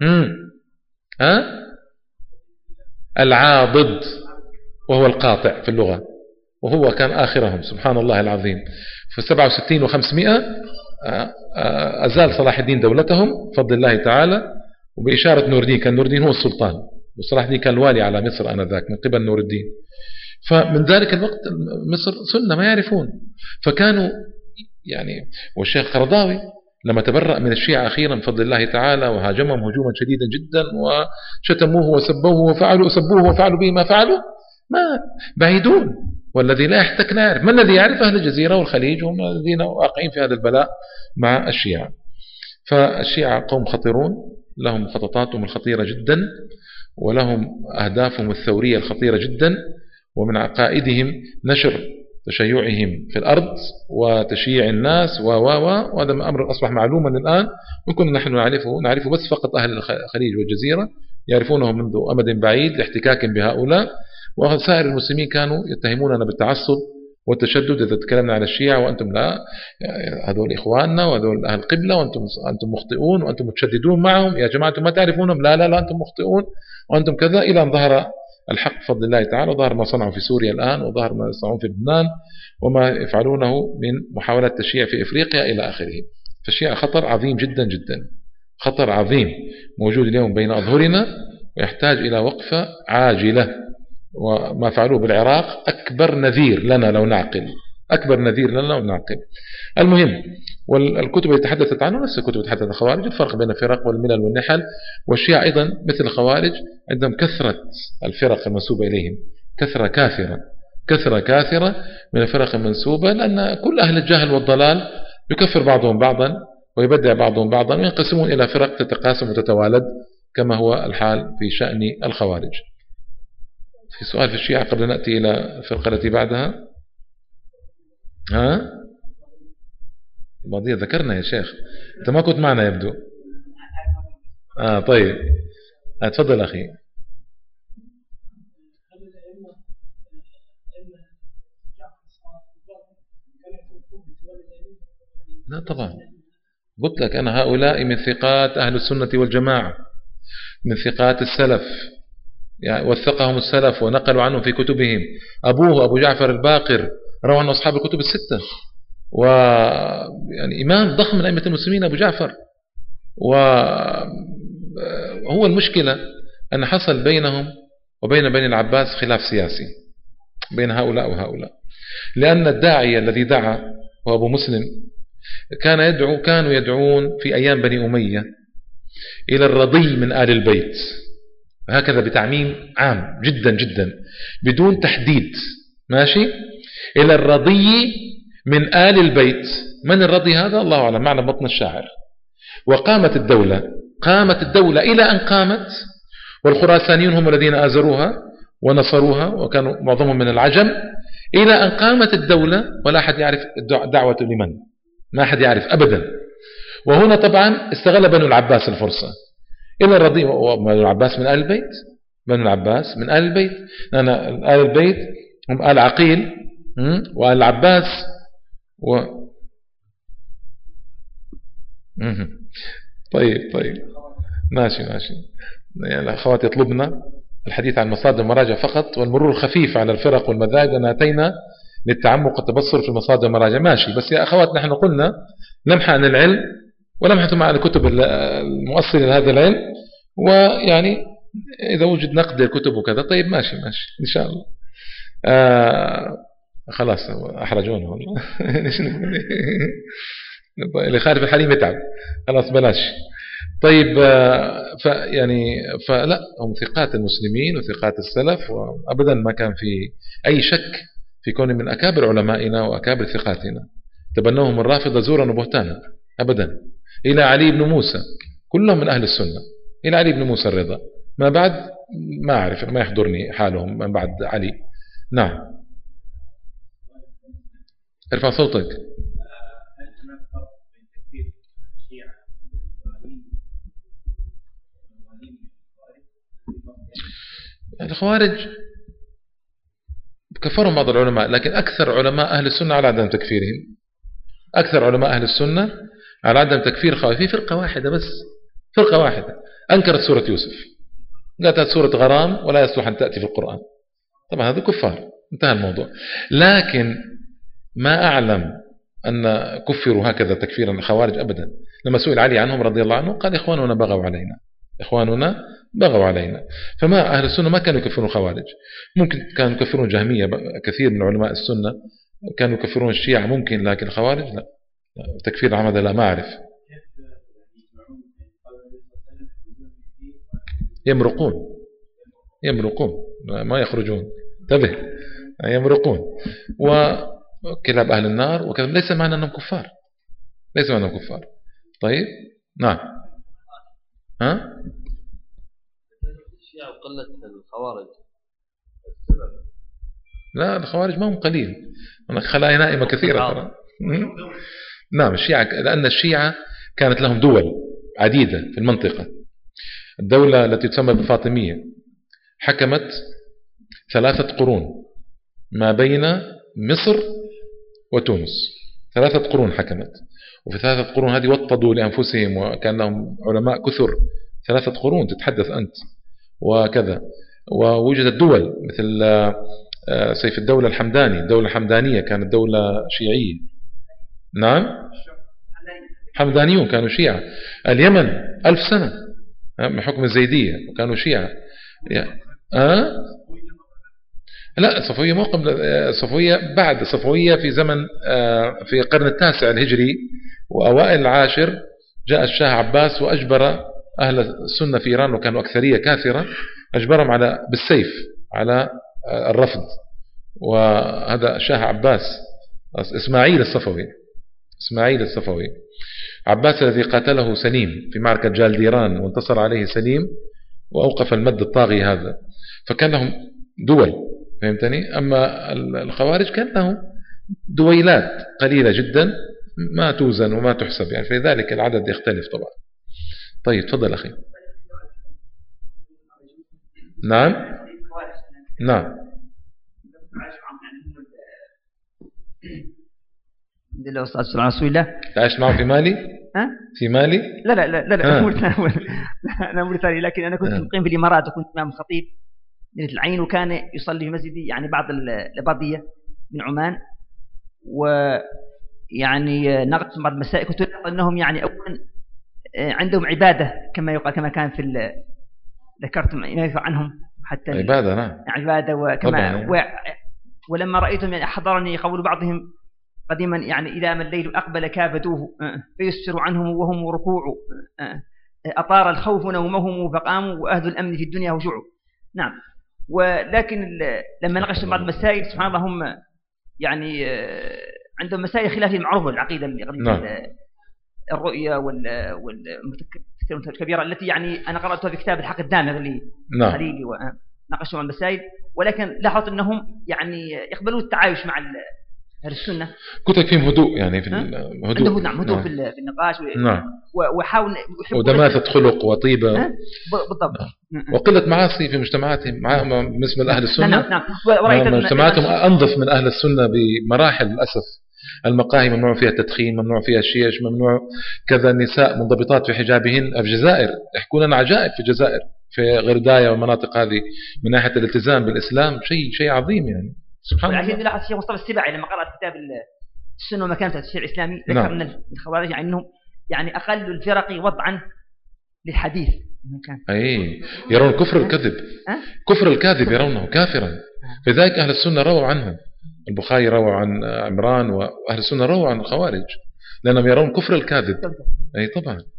العاضد، وهو القاطع في اللغة، وهو كان آخرهم سبحان الله العظيم. في 67 و500 أزال صلاح الدين دولتهم بفضل الله تعالى وبإشارة نور الدين. كان نور الدين هو السلطان وصلاح الدين كان الوالي على مصر آنذاك من قبل نور الدين. فمن ذلك الوقت مصر سنة ما يعرفون، فكانوا يعني. والشيخ قرضاوي لما تبرأ من الشيعة أخيرا بفضل الله تعالى وهاجمهم هجوما شديدا جدا وشتموه وسبوه وفعلوا سبوه وفعلوا به ما فعلوا، ما بعيدون. والذي لا يحتك لا يعرف. ما الذي يعرف؟ أهل الجزيرة والخليج هم الذين واقعين في هذا البلاء مع الشيعة. فالشيعة قوم خطيرون، لهم مخططاتهم الخطيرة جدا ولهم أهدافهم الثورية الخطيرة جدا، ومن عقائدهم نشر تشيعهم في الأرض وتشييع الناس وهذا أمر أصبح معلوما الآن، وكنا نحن نعرفه بس فقط أهل الخليج والجزيرة يعرفونه منذ أمد بعيد لاحتكاك بهؤلاء. وسائر المسلمين كانوا يتهموننا بالتعصب والتشدد إذا تكلمنا عن الشيعة، وأنتم لا، هذول إخواننا وهذول أهل القبلة وأنتم مخطئون وأنتم متشددون معهم، يا جماعة ما تعرفونهم، لا لا لا أنتم مخطئون وأنتم كذا، إلى أن ظهر الحق بفضل الله تعالى، وظهر ما صنعوا في سوريا الآن، وظهر ما يصنعون في لبنان، وما يفعلونه من محاولة تشييع في إفريقيا إلى آخره. فالشيعة خطر عظيم جدا جدا، خطر عظيم موجود اليوم بين أظهرنا ويحتاج إلى وقفة عاجلة. وما فعلوه بالعراق أكبر نذير لنا لو نعقل، أكبر نذير لنا لو نعقل. المهم، والكتب اللي تحدثت عنه نفس الكتب اللي تحدثت عن الخوارج، الفرق بين الفرق والملل والنحل. والشيعة أيضا مثل الخوارج عندهم كثرة الفرق المنسوبة إليهم، كثرة كاثرة من الفرق المنسوبة، لأن كل أهل الجهل والضلال يكفر بعضهم بعضا ويبدع بعضهم بعضا وينقسمون إلى فرق تتقاسم وتتوالد كما هو الحال في شأن الخوارج. في سؤال في الشيعة قبل أن نأتي إلى الفرقة التي بعدها؟ الماضية ذكرنا يا شيخ، أنت ما كنت معنا يبدو. طيب تفضل أخي. لا طبعا، قلت لك أنا هؤلاء من ثقات أهل السنة والجماعة، من ثقات السلف، يعني وثقهم السلف ونقلوا عنهم في كتبهم. أبوه أبو جعفر الباقر روى عن أصحاب الكتب الستة، ويعني إمام ضخم من أئمة المسلمين أبو جعفر. وهو المشكلة أن حصل بينهم وبين بني العباس خلاف سياسي بين هؤلاء وهؤلاء، لأن الداعية الذي دعا هو أبو مسلم كانوا يدعون في أيام بني أمية إلى الرضي من آل البيت، هكذا بتعميم عام جدا جدا بدون تحديد، ماشي، إلى الرضي من آل البيت. من الرضي هذا؟ الله أعلم، معنى بطن الشاعر. وقامت الدولة إلى أن قامت، والخراسانيون هم الذين آزروها ونصروها وكانوا معظمهم من العجم، إلى أن قامت الدولة ولا أحد يعرف دعوة لمن، ما أحد يعرف أبدا. وهنا طبعا استغل بنو العباس الفرصة إلى الرضي. وبنو العباس من آل البيت، بنو العباس من آل البيت، لأن آل البيت هم آل عقيل وآل العباس طيب ماشي يعني الأخوات يطلبنا الحديث عن مصادر المراجع فقط والمرور الخفيف على الفرق والمذاهب، لأن أتينا للتعمق والتبصر في مصادر المراجع، ماشي. بس يا أخوات نحن قلنا لمحة عن العلم ولمحة مع الكتب المؤصلة لهذا العلم، ويعني إذا وجد نقد الكتب وكذا طيب ماشي إن شاء الله. خلاص أحرجونا والله اللي خارج الحليم يتعب، خلاص بلاش. طيب فلا هم ثقات المسلمين وثقات السلف، وأبدا ما كان في أي شك في كون من أكابر علمائنا وأكابر ثقاتنا. تبنوهم الرافضة زورا وبهتانا أبدا، إلى علي بن موسى كلهم من أهل السنة، إلى علي بن موسى الرضا، ما بعد ما أعرف، ما يحضرني حالهم من بعد علي. نعم. ارفع صوتك. الخوارج كفرهم بعض العلماء، لكن أكثر علماء أهل السنة على عدم تكفيرهم. أكثر علماء أهل السنة على عدم تكفير الخوارج. في فرقة واحدة بس، فرقة واحدة أنكرت سورة يوسف، قالت هذه سورة غرام ولا يصلح أن تأتي في القرآن. طبعا هذا كفار، انتهى الموضوع. لكن ما أعلم أن كفروا هكذا تكفيرا الخوارج أبدا. لما سئل علي عنهم رضي الله عنه قال إخواننا بغوا علينا، إخواننا بغوا علينا. فما أهل السنة ما كانوا يكفرون الخوارج. ممكن كانوا يكفرون جهمية، كثير من علماء السنة كانوا يكفرون الشيعة ممكن، لكن الخوارج لا. تكفير العمد لا، ما أعرف. يمرقون، يمرقون ما يخرجون، انتبه، يمرقون وكلاب أهل النار وكذا. ليس معنى أنهم كفار، ليس معنى أنهم كفار. طيب نعم. ها؟ الشيعة وقلة الخوارج. لا الخوارج ما هم قليل، خلايا نائمة كثيرة. نعم الشيعة، لأن الشيعة كانت لهم دول عديدة في المنطقة. الدولة التي تسمى بالفاطمية حكمت 3 قرون ما بين مصر وتونس، 3 قرون حكمت. وفي 3 قرون هذه وطدوا لأنفسهم، وكان لهم علماء كثر. 3 قرون تتحدث أنت وكذا. ووجدت دول مثل سيف الدولة الحمداني، الدولة الحمدانية كانت دولة شيعية. نعم حمدانيون كانوا شيعة. اليمن 1000 سنة من حكم الزيدية وكانوا شيعة. لا صفوية مو قبل صفوية، بعد صفوية في زمن في القرن 9 الهجري وأوائل العاشر جاء الشاه عباس وأجبر أهل السنة في إيران، وكانوا أكثرية كاثرة، أجبرهم على بالسيف على الرفض. وهذا شاه عباس إسماعيل الصفوي، إسماعيل الصفوي، عباس الذي قاتله سليم في معركة جالديران وانتصر عليه سليم وأوقف المد الطاغي هذا. فكان لهم دول، فهمتني. أما الخوارج كان لهم دويلات قليلة جدا ما توزن وما تحسب، يعني في ذلك العدد يختلف طبعا. طيب تفضل أخي. نعم نعم. الحمد لله والصلاة والسلام على رسول الله. تعيش معه في مالي؟ ها؟ في مالي؟ لا لا لا لا أنا موريتاني، لكن أنا كنت مقيم في الإمارات، وكنت إمام خطيب من العين، وكان يصلي في مسجدي يعني بعض الأباضية من عمان. ويعني ناقشت بعض المسائل، كنت أقول أنهم يعني أولا عندهم عبادة كما يقال، كما كان في ذكرت ما يذكر عنهم حتى عبادة. نعم عبادة. وكما ولما رأيتهم يعني حضرني قول بعضهم قديما يعني إذا ما الليل أقبل كابدوه فيسفر عنهم وهم ركوع، أطار الخوف نومهم فقاموا وأهل الأمن في الدنيا هجوع. نعم. ولكن لما ناقشت بعض المسائل سبحان الله هم يعني عندهم مسائل خلافية معروفة العقيدة الرؤية والمتكلمة الكبيرة التي يعني أنا قرأتها في كتاب الحق الدامغ لخليلي وناقشوا عن المسائل. ولكن لاحظت أنهم يعني يقبلون التعايش مع أهل السنة. كنت فيهم هدوء يعني في الهدوء. نعم هدوء في النقاش. نعم. وحاول ودماثة خلق وطيبة. بالضبط. وقلة معاصي في مجتمعاتهم بالنسبة لأهل السنة. نعم. مجتمعاتهم أنظف من أهل السنة بمراحل للأسف. المقاهي ممنوع فيها التدخين، ممنوع فيها الشيش، ممنوع كذا. النساء منضبطات في حجابهن. في الجزائر يحكون لنا عجائب في الجزائر، في غرداية والمناطق هذه من ناحية الالتزام بالإسلام شيء عظيم يعني. سبحان الله. لكن لاحظ الشيخ مصطفى السباعي لما قرأ كتاب السنة ومكانة الشيء الإسلامي ذكر أن الخوارج أنهم يعني أقل الفرق وضعا للحديث. أي يرون كفر الكذب، كفر الكاذب يرونه كافرا. لذلك أهل السنة رووا عنهم. البخاري روى عن عمران، وأهل السنة رووا عن الخوارج لأنهم يرون كفر الكاذب. أي طبعا.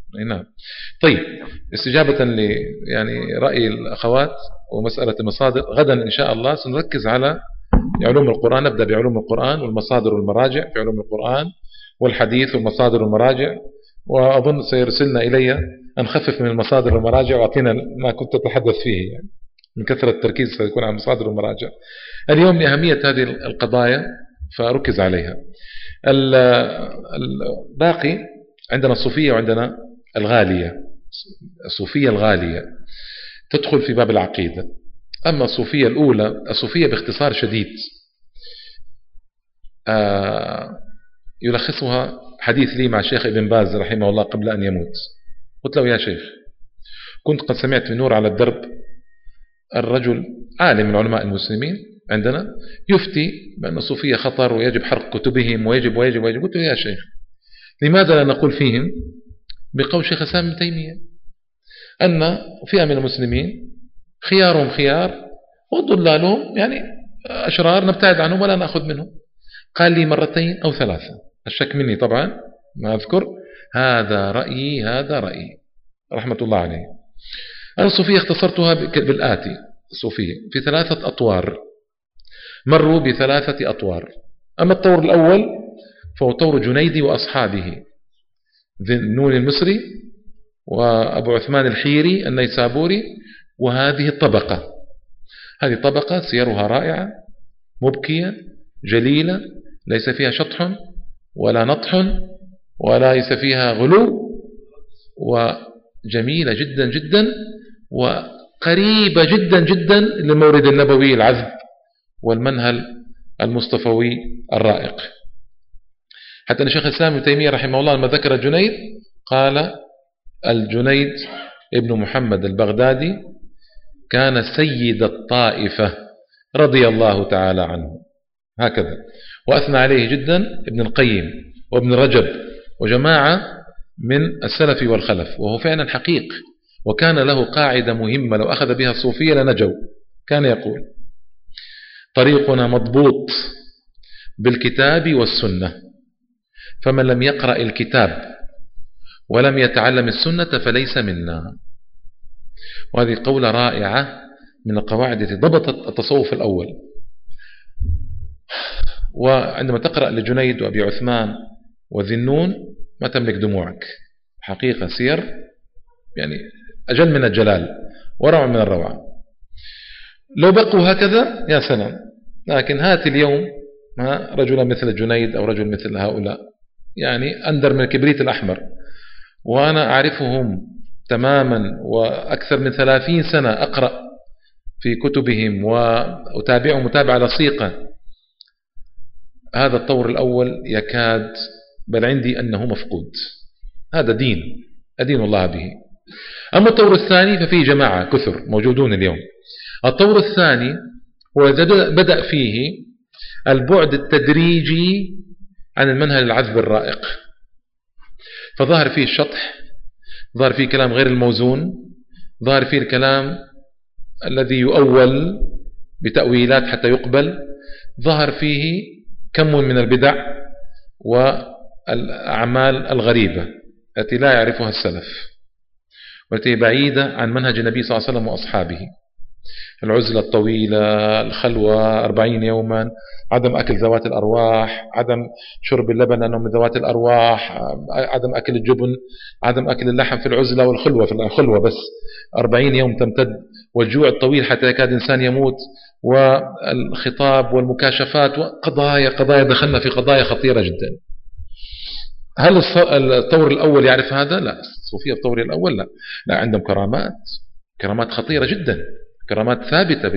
نعم. طيب، استجابة يعني رأي الأخوات ومسألة المصادر، غدا إن شاء الله سنركز على علوم القرآن. نبدأ بعلوم القرآن والمصادر والمراجع في علوم القرآن، والحديث والمصادر والمراجع. وأظن سيرسلنا إلي أن نخفف من المصادر والمراجع وأعطينا ما كنت أتحدث فيه، يعني من كثرة التركيز سيكون على المصادر والمراجع. اليوم لأهمية هذه القضايا فركز عليها. الباقي عندنا الصوفية وعندنا الغالية. الصوفية الغالية تدخل في باب العقيدة. أما الصوفية الأولى، الصوفية باختصار شديد يلخصها حديث لي مع الشيخ ابن باز رحمه الله قبل أن يموت. قلت له: يا شيخ، كنت قد سمعت من نور على الدرب الرجل عالم من علماء المسلمين عندنا يفتي بأن الصوفية خطر ويجب حرق كتبهم ويجب ويجب ويجب. قلت له: يا شيخ، لماذا لا نقول فيهم بقول شيخ الإسلام ابن تيمية أن فئة من المسلمين خيارهم خيار وضلالهم يعني أشرار، نبتعد عنهم ولا نأخذ منهم. قال لي مرتين أو ثلاثة، الشك مني طبعا ما أذكر. هذا رأيي، هذا رأيي رحمة الله عليه. أنا الصوفية اختصرتها بالآتي: الصوفية في 3 أطوار، مروا ب3 أطوار. أما الطور الأول فهو طور جنيدي وأصحابه، ذي النون المصري وأبو عثمان الحيري النيسابوري. وهذه الطبقة، هذه طبقة سيرها رائعة مبكية جليلة، ليس فيها شطح ولا نطح ولا ليس فيها غلو، وجميلة جدا جدا وقريبة جدا جدا للمورد النبوي العذب والمنهل المصطفوي الرائق. حتى أن شيخ الإسلام ابن تيمية رحمه الله لما ذكر الجنيد قال: الجنيد ابن محمد البغدادي كان سيد الطائفة رضي الله تعالى عنه، هكذا. وأثنى عليه جدا ابن القيم وابن رجب وجماعة من السلف والخلف، وهو فعلا حقيق. وكان له قاعدة مهمة لو أخذ بها الصوفية لنجوا. كان يقول: طريقنا مضبوط بالكتاب والسنة، فمن لم يقرأ الكتاب ولم يتعلم السنة فليس منا. وهذه قولة رائعة من القواعد التي ضبطت التصوف الأول. وعندما تقرأ لجنيد وأبي عثمان وذنون ما تملك دموعك، حقيقة سير يعني أجل من الجلال وروع من الروعة. لو بقوا هكذا يا سلام. لكن هات اليوم رجل مثل جنيد أو رجل مثل هؤلاء، يعني أندر من الكبريت الأحمر، وأنا أعرفهم تماما وأكثر من 30 سنة أقرأ في كتبهم وأتابعهم متابعة لصيقة. هذا الطور الأول يكاد بل عندي أنه مفقود. هذا دين أدين الله به. أما الطور الثاني ففيه جماعة كثر موجودون اليوم. الطور الثاني هو بدأ فيه البعد التدريجي عن المنهل العذب الرائق، فظهر فيه الشطح، ظهر فيه كلام غير الموزون، ظهر فيه الكلام الذي يؤول بتأويلات حتى يقبل، ظهر فيه كم من البدع والأعمال الغريبة التي لا يعرفها السلف والتي بعيدة عن منهج النبي صلى الله عليه وسلم وأصحابه. العزلة الطويلة، الخلوة 40 يوما، عدم أكل ذوات الأرواح، عدم شرب اللبن لأنه من ذوات الأرواح، عدم أكل الجبن، عدم أكل اللحم في العزلة والخلوة في الخلوة بس 40 يوم تمتد، والجوع الطويل حتى يكاد إنسان يموت، والخطاب والمكاشفات وقضايا دخلنا في قضايا خطيرة جدا. هل الطور الأول يعرف هذا؟ لا. الصوفية الطور الأول لا عندهم كرامات خطيرة جدا، كرامات ثابتة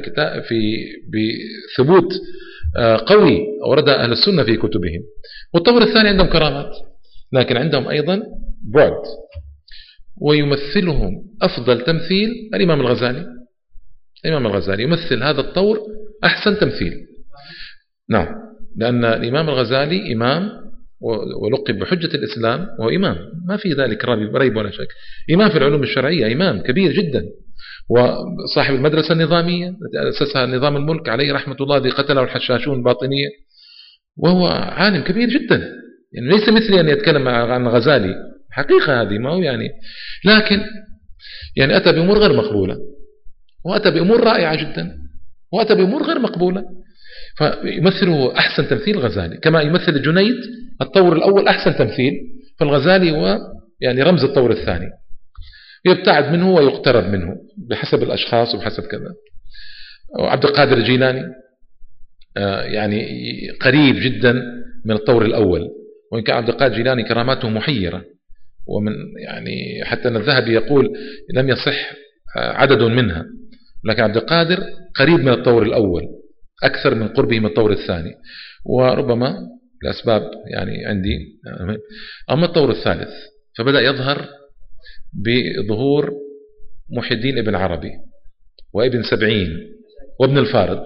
بثبوت قوي أوردها أهل السنة في كتبهم. والطور الثاني عندهم كرامات لكن عندهم أيضا بعد، ويمثلهم أفضل تمثيل الإمام الغزالي. الإمام الغزالي يمثل هذا الطور أحسن تمثيل. نعم، لأن الإمام الغزالي إمام ولقب بحجة الإسلام، وهو إمام ما في ذلك ريب ولا شك، إمام في العلوم الشرعية، إمام كبير جدا، وصاحب المدرسة النظامية التي أسسها نظام الملك عليه رحمة الله الذي قتله الحشاشون الباطنية، وهو عالم كبير جدا. يعني ليس مثلي أن يتكلم عن الغزالي حقيقة هذه، ما هو يعني، لكن يعني أتى بأمور غير مقبولة، وأتى بأمور رائعة جدا، وأتى بأمور غير مقبولة. فيمثله أحسن تمثيل الغزالي، كما يمثل الجنيد الطور الأول أحسن تمثيل، فالغزالي هو يعني رمز الطور الثاني، يبتعد منه ويقترب منه بحسب الأشخاص وبحسب كذا. عبد القادر الجيلاني يعني قريب جدا من الطور الأول، وإن كان عبد القادر الجيلاني كراماته محيرة، ومن يعني حتى أن الذهبي يقول لم يصح عدد منها، لكن عبد القادر قريب من الطور الأول أكثر من قربه من الطور الثاني، وربما لأسباب يعني عندي. أما الطور الثالث فبدأ يظهر بظهور محي الدين ابن عربي وابن سبعين وابن الفارض.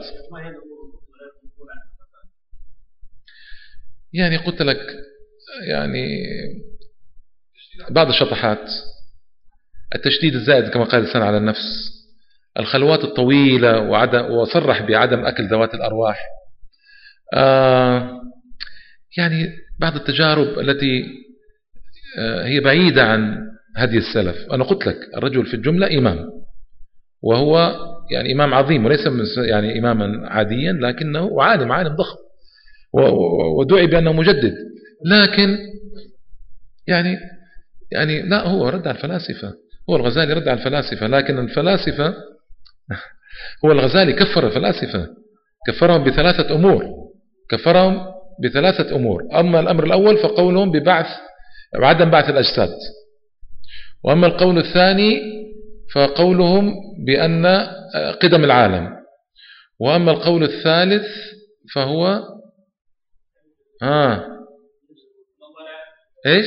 يعني قلت لك يعني بعض الشطحات، التشديد الزائد كما قال الإنسان على النفس، الخلوات الطويلة، وصرح بعدم أكل ذوات الأرواح، يعني بعض التجارب التي هي بعيدة عن هدي السلف. أنا قلت لك الرجل في الجملة إمام، وهو يعني إمام عظيم، وليس يعني إماما عاديا، لكنه عالم ضخم، ودعي بأنه مجدد، لكن يعني لا، هو رد على الفلاسفة، هو الغزالي رد على الفلاسفة، لكن الفلاسفة هو الغزالي كفر الفلاسفة، كفرهم بثلاثة أمور. أما الأمر الأول فقولهم بعدم بعث الأجساد، وأما القول الثاني فقولهم بأن قدم العالم، وأما القول الثالث فهو إيش؟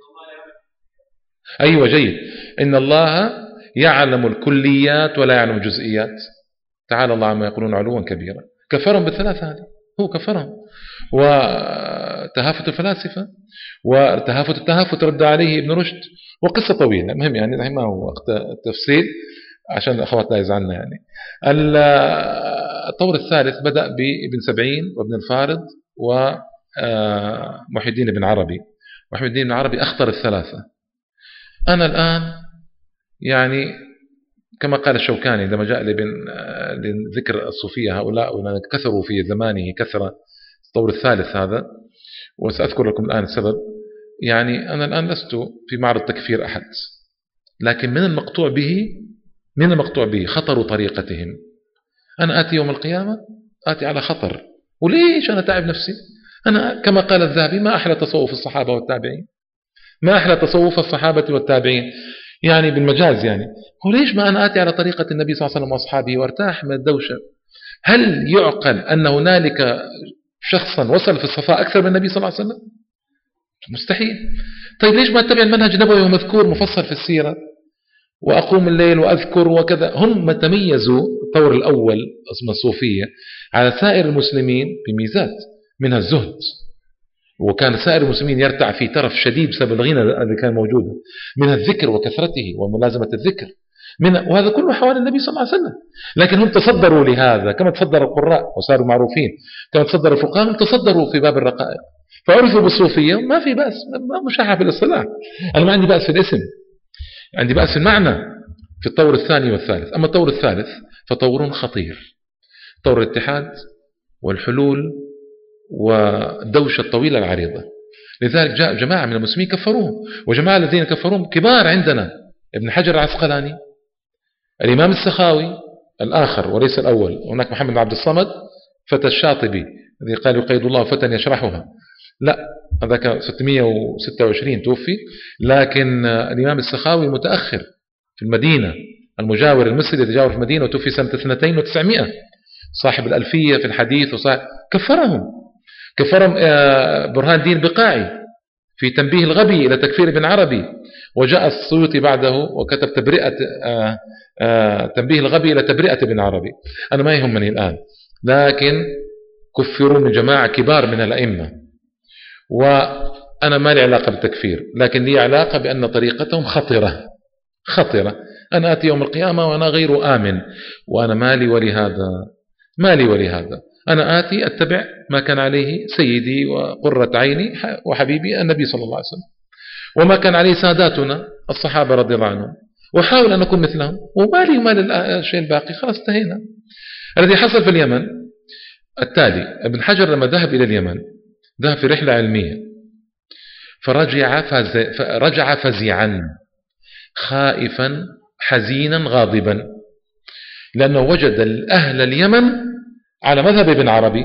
أيوة جيد، إن الله يعلم الكليات ولا يعلم الجزئيات، تعالى الله عما يقولون علوا كبيرا. كفرهم بالثلاثة هذه، هو كفرهم. وتهافت الفلاسفة التهافت رد عليه ابن رشد، وقصة طويلة، المهم يعني ما هو وقت التفصيل عشان الأخوات لا يزعلنا. يعني الطور الثالث بدأ بابن سبعين وابن الفارض ومحي الدين ابن عربي. محي الدين ابن عربي أخطر الثلاثة. أنا الآن يعني كما قال الشوكاني عندما جاء لذكر الصوفية هؤلاء كثروا في زمانه كثرة، الطور الثالث هذا، وسأذكر لكم الآن السبب. يعني أنا الآن لست في معرض تكفير أحد، لكن من المقطوع به خطر طريقتهم. أنا آتي يوم القيامة آتي على خطر، وليش أنا تعب نفسي؟ أنا كما قال الذهبي ما أحلى تصوف الصحابة والتابعين، ما أحلى تصوف الصحابة والتابعين، يعني بالمجاز. يعني وليش ما أنا آتي على طريقة النبي صلى الله عليه وسلم وأصحابه وارتاح من الدوشة؟ هل يعقل أن هنالك شخصا وصل في الصفاء أكثر من النبي صلى الله عليه وسلم؟ مستحيل. طيب ليش ما اتبع المنهج النبوي ومذكور مفصل في السيرة، وأقوم الليل وأذكر وكذا؟ هم تميزوا الطور الأول اسم الصوفية على سائر المسلمين بميزات، منها الزهد، وكان سائر المسلمين يرتع في ترف شديد بسبب الغنى الذي كان موجودا، منها الذكر وكثرته وملازمة الذكر، وهذا كله حوالي النبي صلى الله عليه وسلم. لكن هم تصدروا لهذا كما تصدر القراء وصاروا معروفين، كما تصدر الفقهاء تصدروا في باب الرقائق فعرفوا بالصوفية. ما في بأس، ما مشاحة في الاصطلاح، أنا ما عندي بأس في الاسم، عندي بأس في المعنى في الطور الثاني والثالث. أما الطور الثالث فطور خطير، طور الاتحاد والحلول والدوشة الطويلة العريضة. لذلك جاء جماعة من المسلمين كفروهم، وجماعة الذين كفروهم كبار عندنا، ابن حجر العسقلاني، الإمام السخاوي الآخر وليس الأول، هناك محمد بن عبد الصمد فتى الشاطبي الذي قال يقيد الله فتى يشرحها، لا هذا كان 626 توفي، لكن الإمام السخاوي متأخر في المدينة، المجاور المصري الذي جاور في المدينة وتوفي سنة 2900، صاحب الألفية في الحديث، كفرهم برهان الدين البقاعي في تنبيه الغبي إلى تكفير ابن عربي، وجاء السيوطي بعده وكتب تنبيه الغبي إلى تبرئة ابن عربي. أنا ما يهمني الآن، لكن كفروا من جماعة كبار من الأئمة، وأنا ما لي علاقة بالتكفير، لكن لي علاقة بأن طريقتهم خطرة. أنا آتي يوم القيامة وأنا غير آمن، وأنا مالي ولهذا أنا آتي أتبع ما كان عليه سيدي وقرة عيني وحبيبي النبي صلى الله عليه وسلم. وما كان عليه ساداتنا الصحابة رضي الله عنهم، وحاول أن أكون مثلهم، ومالي ومال الشيء الباقي، خلاص انتهينا. الذي حصل في اليمن التالي: ابن حجر لما ذهب إلى اليمن ذهب في رحلة علمية، فرجع فزعا خائفا حزينا غاضبا، لأنه وجد أهل اليمن على مذهب ابن عربي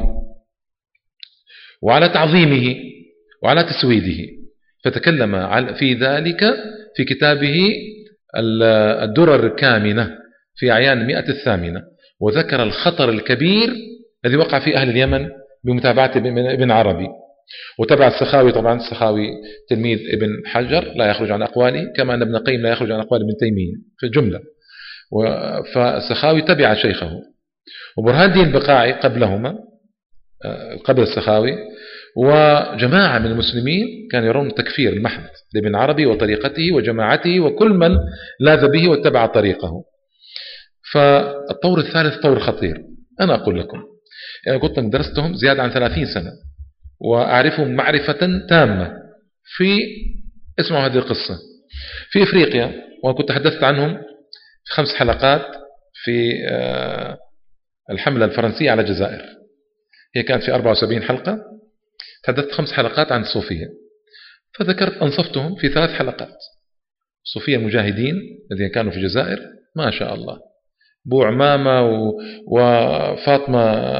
وعلى تعظيمه وعلى تسويده، فتكلم في ذلك في كتابه الدرر الكامنة في أعيان 108، وذكر الخطر الكبير الذي وقع في أهل اليمن بمتابعة ابن عربي. وتبع السخاوي، طبعا السخاوي تلميذ ابن حجر لا يخرج عن أقواله، كما أن ابن قيم لا يخرج عن أقوال ابن تيمية في الجملة، فالسخاوي تبع شيخه. وبرهان الدين البقاعي قبلهما، قبل السخاوي، وجماعة من المسلمين كانوا يرون تكفير المحض لابن عربي وطريقته وجماعته وكل من لاذ به واتبع طريقه. فالطور الثالث طور خطير. أنا أقول لكم يعني كنت درستهم زيادة عن 30 سنة وأعرفهم معرفة تامة. اسمعوا هذه القصة. في إفريقيا، وكنت تحدثت عنهم في 5 حلقات في الحملة الفرنسية على الجزائر، هي كانت في 74 حلقة، تحدثت 5 حلقات عن الصوفية، فذكرت أنصفتهم في 3 حلقات. الصوفية المجاهدين الذين كانوا في الجزائر ما شاء الله، بو عمامة وفاطمة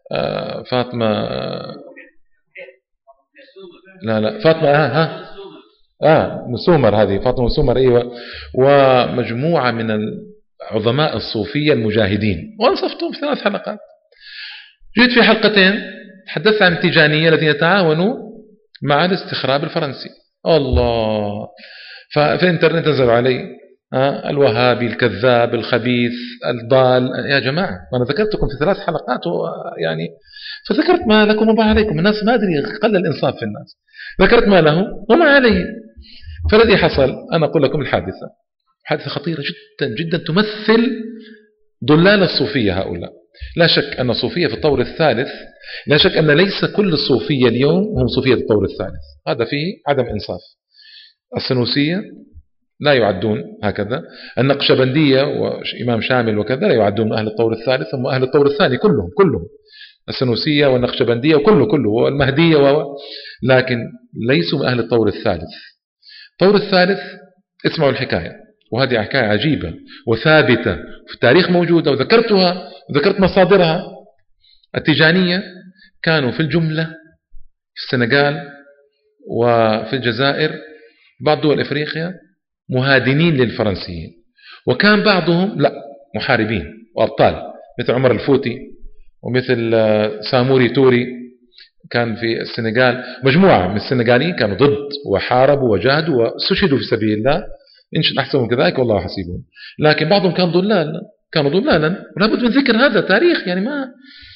فاطمة مسومر، هذه فاطمة مسومر، أيوة، ومجموعة من العظماء الصوفية المجاهدين، وأنصفتهم في 3 حلقات. جيت في حلقتين تحدثت عن التيجانية الذين يتعاونوا مع الاستخراب الفرنسي. الله، ففي الانترنت نزلوا علي الوهابي الكذاب الخبيث الضال. يا جماعة، أنا ذكرتكم في 3 حلقات يعني، فذكرت ما لكم وما عليكم. الناس ما أدري، قل الإنصاف في الناس. ذكرت ما لهم وما عليه. فالذي حصل، أنا أقول لكم الحادثة، حادثة خطيرة جدا جدا تمثل ضلال الصوفية هؤلاء. لا شك أن الصوفية في الطور الثالث، لا شك أن ليس كل الصوفية اليوم هم صوفية الطور الثالث، هذا فيه عدم إنصاف. السنوسية لا يعدون هكذا، النقشبندية وإمام شامل وكذا لا يعدون أهل الطور الثالث، هم أهل الطور الثاني كلهم السنوسية والنقشبندية كله والمهدية لكن ليسوا من أهل الطور الثالث. الطور الثالث، اسمعوا الحكاية، وهذه حكاية عجيبة وثابتة في التاريخ موجودة، وذكرتها وذكرت مصادرها. التيجانية كانوا في الجملة في السنغال وفي الجزائر بعض دول إفريقيا مهادنين للفرنسيين، وكان بعضهم لا محاربين وأبطال، مثل عمر الفوتي ومثل ساموري توري. كان في السنغال مجموعة من السنغاليين كانوا ضد وحاربوا وجاهدوا واستشهدوا في سبيل الله، إن أحسنهم كذلك والله حسيبهم. لكن بعضهم كانوا ضلالا، ولا بد من ذكر هذا تاريخ. يعني ما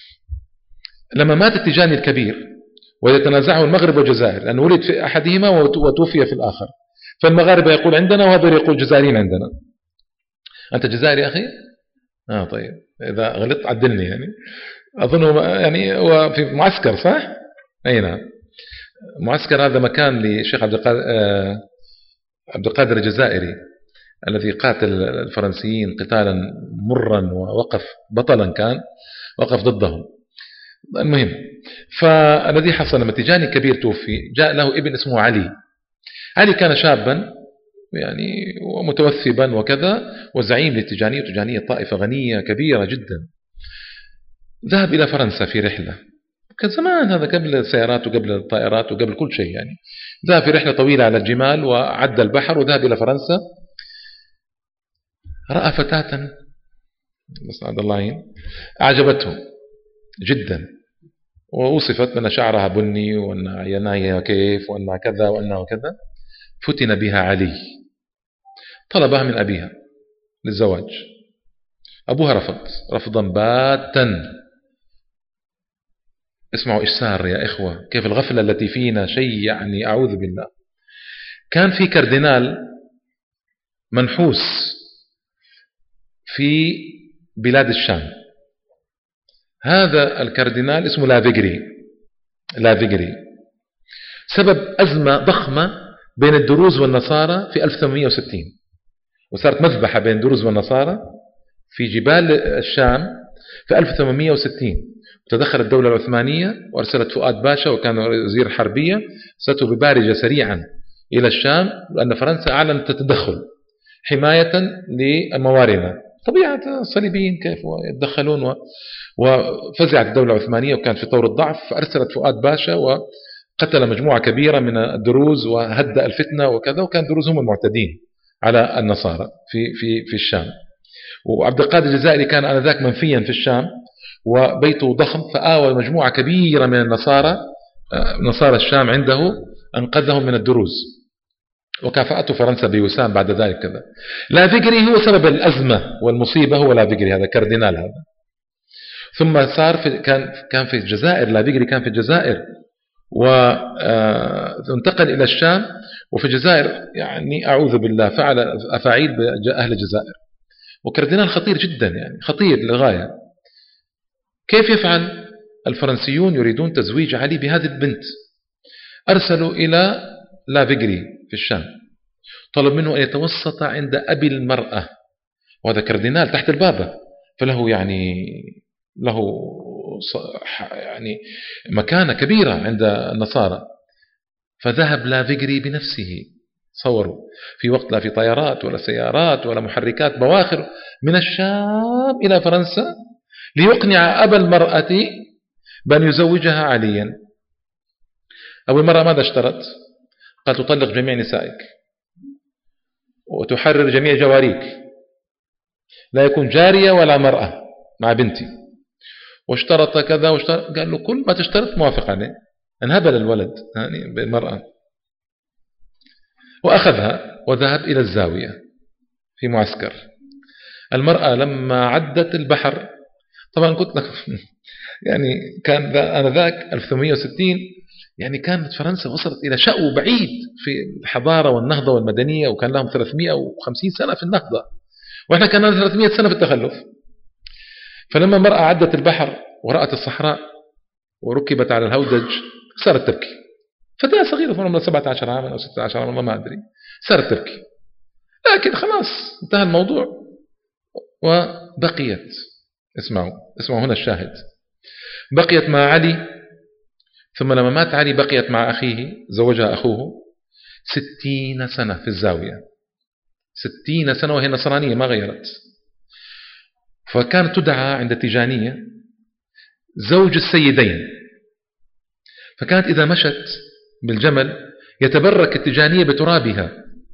لما مات التيجاني الكبير ويتنازعه المغرب والجزائر، لأنه ولد في أحدهما وتوفي في الآخر، فالمغاربة يقول عندنا وهذول يقول جزائريين عندنا. أنت جزائري يا أخي؟ طيب، إذا غلطت عدلني. يعني أظنه يعني هو في معسكر، صح؟ أي نعم، معسكر. هذا مكان للشيخ عبد القادر الجزائري الذي قاتل الفرنسيين قتالا مرا ووقف بطلا، كان وقف ضدهم. المهم، فالذي حصل لما تيجاني كبير توفي، جاء له ابن اسمه علي. كان شابا يعني ومتوثبا وكذا، وزعيم للتيجانية، وتيجانية طائفة غنية كبيرة جدا. ذهب إلى فرنسا في رحلة، كان زمان هذا قبل السيارات وقبل الطائرات وقبل كل شيء يعني. ذهب في رحلة طويلة على الجمال وعدى البحر وذهب إلى فرنسا. رأى فتاة نسعد الله أعجبته جدا، ووصفت أن شعرها بني وأن عيناها كيف وأنها كذا وأنها كذا. فتن بها علي، طلبها من أبيها للزواج. أبوها رفض رفضا باتا. اسمعوا إيش صار يا إخوة، كيف الغفلة التي فينا، شيء يعني أعوذ بالله. كان في كاردينال منحوس في بلاد الشام، هذا الكاردينال اسمه لافيغري. سبب أزمة ضخمة بين الدروز والنصارى في 1860، وصارت مذبحة بين الدروز والنصارى في جبال الشام في 1860. تدخلت الدولة العثمانية وأرسلت فؤاد باشا وكان وزير الحربية، أرسلته ببارجة سريعا إلى الشام، لأن فرنسا أعلنت التدخل حماية لمواردنا. طبيعة الصليبيين كيف يتدخلون، وفزعت الدولة العثمانية وكانت في طور الضعف، فأرسلت فؤاد باشا وقتل مجموعة كبيرة من الدروز وهدأ الفتنة وكذا، وكان الدروز هم المعتدين على النصارى في الشام. وعبد القادر الجزائري كان آنذاك منفيا في الشام وبيته ضخم، فآوى مجموعة كبيرة من نصارى الشام عنده، أنقذهم من الدروز، وكافأته فرنسا بوسام بعد ذلك كذا. لافيغري هو سبب الأزمة والمصيبة، هو لافيغري هذا كاردينال هذا. ثم صار كان في الجزائر، لافيغري كان في الجزائر وانتقل إلى الشام، وفي الجزائر يعني أعوذ بالله فعل أفاعيل بأهل الجزائر، وكاردينال خطير جدا، يعني خطير للغاية. كيف يفعل؟ الفرنسيون يريدون تزويج علي بهذه البنت، أرسلوا إلى لافيغري في الشام، طلب منه أن يتوسط عند أبي المرأة، وهذا كاردينال تحت البابة، فله يعني مكانة كبيرة عند النصارى. فذهب لافيغري بنفسه، صوروا في وقت لا في طيارات ولا سيارات ولا محركات، بواخر من الشام إلى فرنسا ليقنع أبا المرأة بأن يزوجها عليا. أبو المرأة ماذا اشترط؟ قال تطلق جميع نسائك وتحرر جميع جواريك، لا يكون جارية ولا مرأة مع بنتي، واشترط كذا واشترط، قال له كل ما تشترط موافق عليه. انهبل الولد يعني بالمرأة، وأخذها وذهب إلى الزاوية في معسكر. المرأة لما عدت البحر، طبعا قلت لك يعني كان آنذاك 1860، يعني كانت فرنسا وصلت إلى شأو بعيد في الحضارة والنهضة والمدنية، وكان لهم 350 سنة في النهضة، وإحنا كان لنا 300 سنة في التخلف. فلما المرأة عدت البحر ورأت الصحراء وركبت على الهودج صارت تبكي، فتاة صغيرة في عمرها 17 عاما أو 16 عاما، ما أدري، صارت تبكي، لكن خلاص انتهى الموضوع وبقيت. اسمعوا هنا الشاهد، بقيت مع علي، ثم لما مات علي بقيت مع أخيه، زوجها أخوه 60 سنة في الزاوية، 60 سنة، وهي نصرانية ما غيرت. فكانت تدعى عند تيجانية زوج السيدين، فكانت إذا مشت بالجمل يتبرك التيجانية بترابها،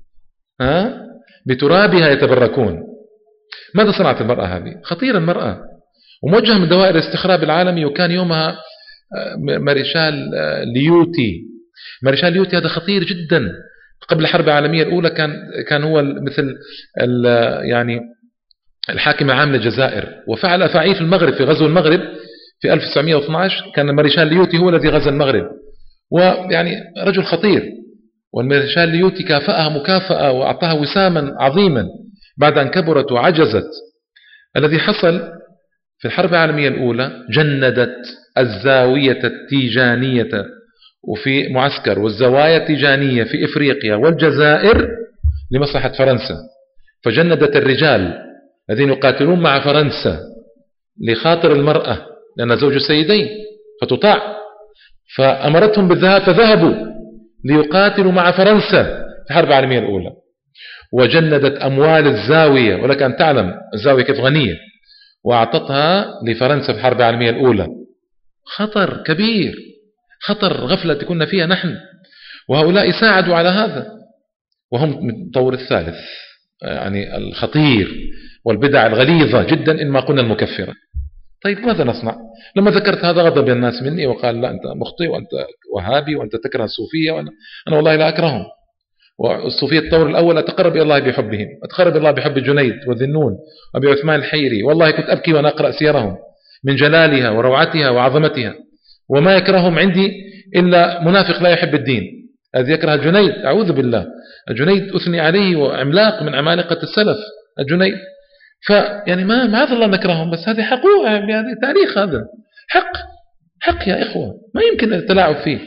بترابها يتبركون. ماذا صنعت المرأة هذه؟ خطيرة المرأة، وموجهة من دوائر الاستخراب العالمي، وكان يومها مارشال ليوتي. مارشال ليوتي هذا خطير جدا، قبل الحرب العالمية الأولى كان هو مثل يعني الحاكم العام للجزائر، وفعل أفاعيل في المغرب، في غزو المغرب في 1912 كان مارشال ليوتي هو الذي غزا المغرب، ويعني رجل خطير. والمارشال ليوتي كافأها مكافأة وأعطاها وساما عظيما بعد أن كبرت وعجزت. الذي حصل في الحرب العالمية الأولى جندت الزاوية التيجانية وفي معسكر، والزوايا التيجانية في إفريقيا والجزائر لمصلحة فرنسا، فجندت الرجال الذين يقاتلون مع فرنسا لخاطر المرأة لأن زوج السيدين فتطاع، فأمرتهم بالذهاب، فذهبوا ليقاتلوا مع فرنسا في الحرب العالمية الأولى. وجندت أموال الزاوية، ولك أن تعلم الزاوية كيف غنية، وأعطتها لفرنسا في الحرب العالمية الأولى. خطر كبير، خطر غفلة كنا فيها نحن، وهؤلاء ساعدوا على هذا، وهم من الطور الثالث يعني الخطير والبدع الغليظة جدا إن ما قلنا المكفرة. طيب ماذا نصنع؟ لما ذكرت هذا غضب الناس مني وقال لا أنت مخطئ وأنت وهابي وأنت تكره الصوفية، وأنا والله لا أكرههم. والصوفية الطور الأول أتقرب إلى الله بحبهم، أتقرب إلى الله بحب جنيد وذنون وأبي عثمان الحيري، والله كنت أبكي وأنا أقرأ سيرهم من جلالها وروعتها وعظمتها. وما يكرههم عندي إلا منافق لا يحب الدين، الذي يكره الجنيد، أعوذ بالله. الجنيد أثني عليه وعملاق من عمالقة السلف الجنيد، فيعني ما معاذ الله نكرههم، بس هذه حقوق، هذه تاريخ، هذا حق يا إخوة، ما يمكن التلاعب فيه.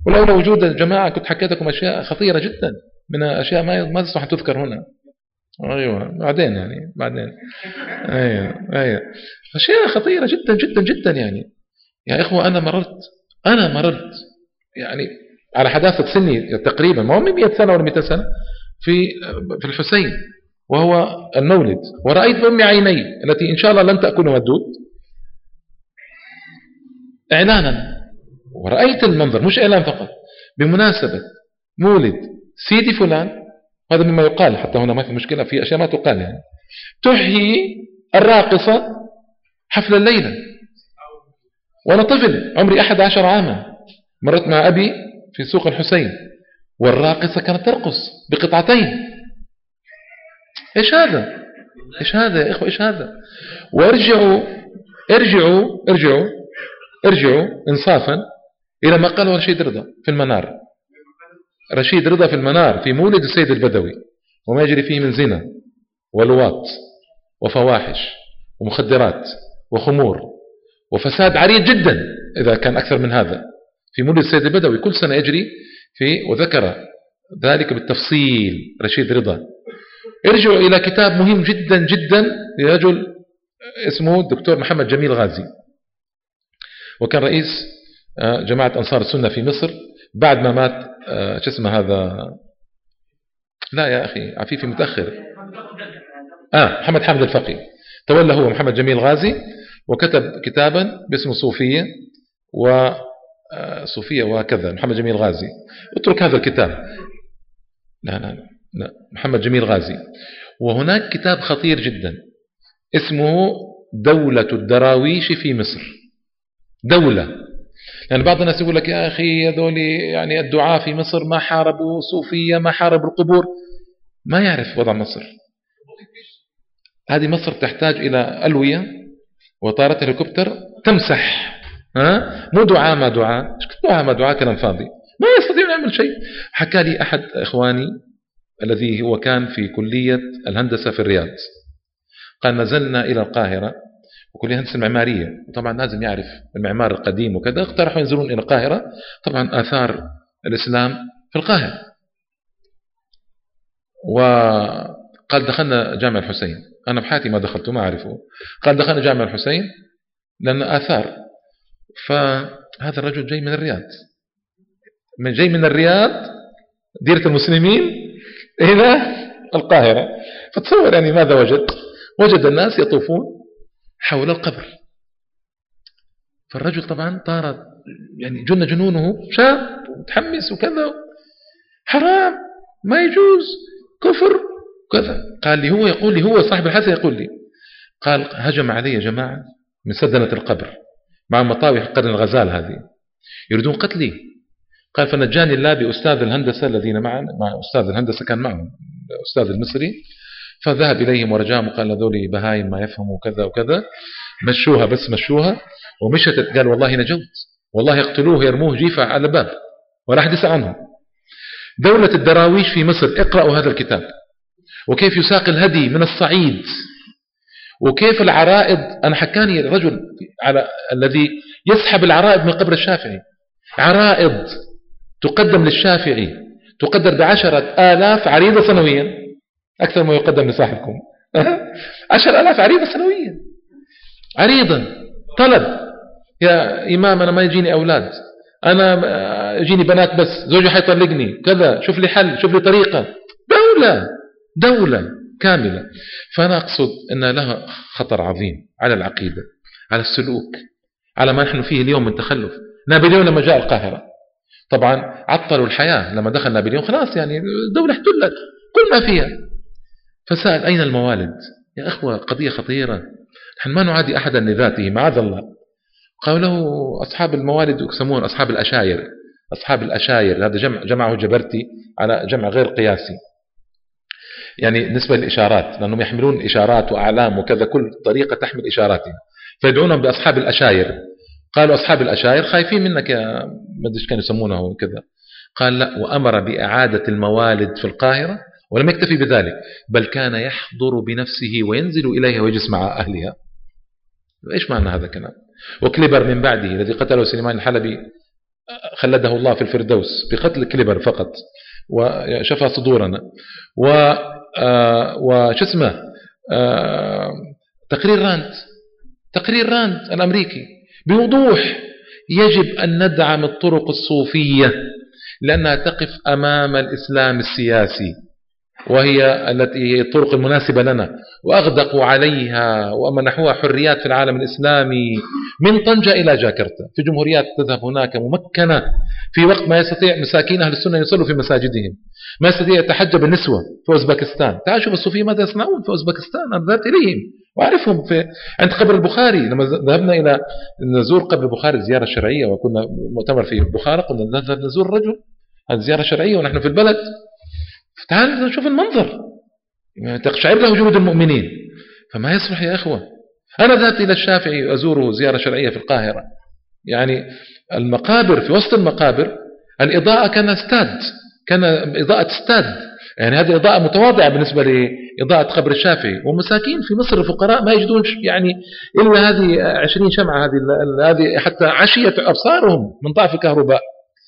ولولا وجود الجماعة كنت حكيت لكم أشياء خطيرة جدا من أشياء ما تصلح أن تذكر هنا. أيوة بعدين يعني بعدين. أيوة أشياء خطيرة جدا جدا جدا يعني. يا إخوة أنا مررت يعني على حداثة سني تقريبا ما هو 100 سنة ولا 200 سنة في الحسين وهو المولد، ورأيت بأم عيني التي إن شاء الله لن تأكل مدود إعلانا، ورأيت المنظر مش إعلان فقط، بمناسبة مولد سيدي فلان، هذا مما يقال حتى هنا ما في مشكلة، في أشياء ما تقال يعني، تحيي الراقصة حفل الليلة. وأنا طفل عمري 11 عاما مرت مع أبي في سوق الحسين والراقصة كانت ترقص بقطعتين. إيش هذا يا إخوة إيش هذا؟ وارجعوا إنصافا إلى ما قاله رشيد رضا في المنار. رشيد رضا في المنار في مولد السيد البدوي وما يجري فيه من زنا ولواط وفواحش ومخدرات وخمور وفساد عريض جدا إذا كان أكثر من هذا في مولد السيد البدوي كل سنة يجري وذكر ذلك بالتفصيل رشيد رضا. ارجعوا إلى كتاب مهم جدا جدا لرجل اسمه الدكتور محمد جميل غازي، وكان رئيس جماعة أنصار السنة في مصر بعد ما مات شو اسمه هذا، لا يا أخي عفيفي متأخر، محمد حامد الفقي، تولى هو محمد جميل غازي وكتب كتابا باسمه صوفية وكذا محمد جميل غازي. اترك هذا الكتاب، لا محمد جميل غازي. وهناك كتاب خطير جدا اسمه دولة الدراويش في مصر. دولة يعني بعض الناس يقول لك يا أخي هذول يعني الدعاة في مصر ما حاربوا صوفية ما حاربوا القبور، ما يعرف وضع مصر. هذه مصر تحتاج إلى ألوية وطائرة هليكوبتر تمسح، مو دعاء ما دعاء كلام فاضي ما يستطيع يعمل شيء. حكى لي أحد إخواني الذي هو كان في كلية الهندسة في الرياض، قال نزلنا إلى القاهرة وكلية الهندسة المعمارية، وطبعا لازم يعرف المعمار القديم وكذا، اقترحوا ينزلون إلى القاهرة، طبعا آثار الإسلام في القاهرة. وقال دخلنا جامع الحسين، أنا بحياتي ما دخلته ما أعرفه، قال دخلنا جامع الحسين لأن آثار. فهذا الرجل جاي من الرياض ديرة المسلمين إلى القاهرة، فتصور يعني ماذا وجد الناس يطوفون حول القبر. فالرجل طبعا طار يعني جن جنونه، شاب متحمس وكذا، حرام ما يجوز كفر كذا. قال لي هو يقول لي، هو صاحب الحادثة يقول لي، قال هجم علي جماعة من سدنة القبر مع مطاوي قرن الغزال هذه يريدون قتلي. قال فنجاني الله بأستاذ الهندسة الذين معنا، مع أستاذ الهندسة كان معهم أستاذ المصري، فذهب إليهم ورجاهم وقال هذول بهايم ما يفهموا كذا وكذا، مشوها ومشت. قال والله نجوت، والله يقتلوه يرموه جيفة على الباب ولا أحد يسأل عنه. دولة الدراويش في مصر، اقرأوا هذا الكتاب، وكيف يساق الهدي من الصعيد، وكيف العرائض. أنا حكاني الرجل على الذي يسحب العرائض من قبر الشافعي، عرائض تقدم للشافعي تقدر ب10,000 عريضة سنويا، أكثر ما يقدم لصاحبكم 10,000 عريضة سنويا، عريضة طلب يا إمام أنا ما يجيني أولاد، أنا يجيني بنات بس، زوجي حيطلقني كذا، شوف لي حل، شوف لي طريقة. دولة كاملة. فأنا أقصد أن لها خطر عظيم على العقيدة، على السلوك، على ما نحن فيه اليوم من تخلف. نابليون لما جاء القاهرة طبعا عطلوا الحياة، لما دخل نابليون خلاص يعني دولة احتلت كل ما فيها. فسأل أين الموالد؟ يا أخوة قضية خطيرة، نحن ما نعادي أحدا لذاته معاذ الله. قالوا له أصحاب الموالد يسمون أصحاب الأشاير، هذا جمعه جبرتي على جمع غير قياسي، يعني نسبة للإشارات، لأنهم يحملون إشارات وأعلام وكذا، كل طريقة تحمل إشاراتها، فيدعونهم بأصحاب الأشاير. قالوا أصحاب الأشاير خايفين منك يا مدريش كانوا يسمونه كذا. قال لا، وأمر بإعادة الموالد في القاهرة، ولم يكتفي بذلك بل كان يحضر بنفسه وينزل إليها ويجلس مع أهلها. إيش معنى هذا الكلام؟ وكليبر من بعده الذي قتله سليمان الحلبي خلده الله في الفردوس بقتل كليبر فقط وشفى صدورنا. وش اسمه تقرير راند الأمريكي بوضوح يجب أن ندعم الطرق الصوفية لأنها تقف أمام الإسلام السياسي وهي التي هي الطرق المناسبة لنا، وأغدقوا عليها ومنحوها حريات في العالم الإسلامي من طنجة إلى جاكرتا، في جمهوريات تذهب هناك ممكنة في وقت ما يستطيع مساكين أهل السنة يصلوا في مساجدهم، ما يستطيع يتحجب النسوة في أوزبكستان. تعالوا شوف الصوفية ماذا يصنعون في أوزبكستان، أنا ذهبت إليهم وأعرفهم عند قبر البخاري. لما ذهبنا إلى نزور قبر البخاري زيارة شرعية وكنا مؤتمر في بخارى قلنا نذهب نزور الرجل، هذه زيارة شرعية ونحن في البلد. تعال نشوف المنظر تقشعر له جلود المؤمنين، فما يصلح يا أخوة. أنا ذهبت إلى الشافعي أزوره زيارة شرعية في القاهرة، يعني المقابر في وسط المقابر الإضاءة كان إضاءة استاد، يعني هذه إضاءة متواضعة بالنسبة لإضاءة قبر الشافعي. ومساكين في مصر الفقراء ما يجدون يعني إلا هذه 20 شمعة، هذه حتى عشية أبصارهم من ضعف الكهرباء.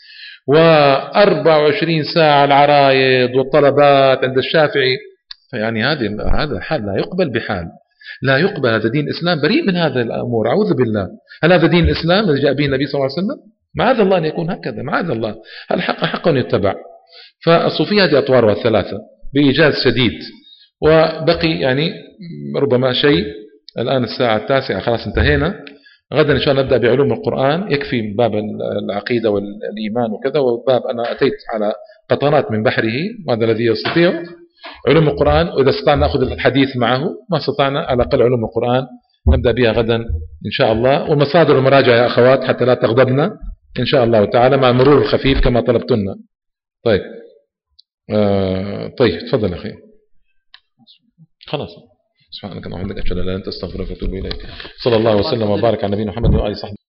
و24 ساعة العرايض والطلبات عند الشافعي. يعني هذا حال لا يقبل بحال، لا يقبل. هذا دين الإسلام بريء من هذه الأمور، أعوذ بالله. هل هذا دين الإسلام الذي جاء به النبي صلى الله عليه وسلم؟ معاذ الله أن يكون هكذا، معاذ الله. الحق حق يتبع. فالصوفية هذه أطوارها الثلاثة بإيجاز شديد. وبقي يعني ربما شيء، الآن الساعة 9 خلاص انتهينا. غدا إن شاء الله نبدأ بعلوم القرآن، يكفي باب العقيدة والإيمان وكذا، وباب أنا أتيت على قطرات من بحره وهذا الذي يستطيع. علوم القرآن وإذا استطعنا نأخذ الحديث معه، ما استطعنا على الأقل علوم القرآن نبدأ بها غدا إن شاء الله. والمصادر والمراجع يا أخوات حتى لا تغضبنا إن شاء الله تعالى، مع المرور الخفيف كما طلبتنا. طيب طيب تفضل أخي. خلاص سبحانك اللهم وبحمدك أشهد أن لا إله إلا أنت أستغفرك وأتوب إليك. صلى الله وسلم وبارك على نبينا محمد وآله وصحبه.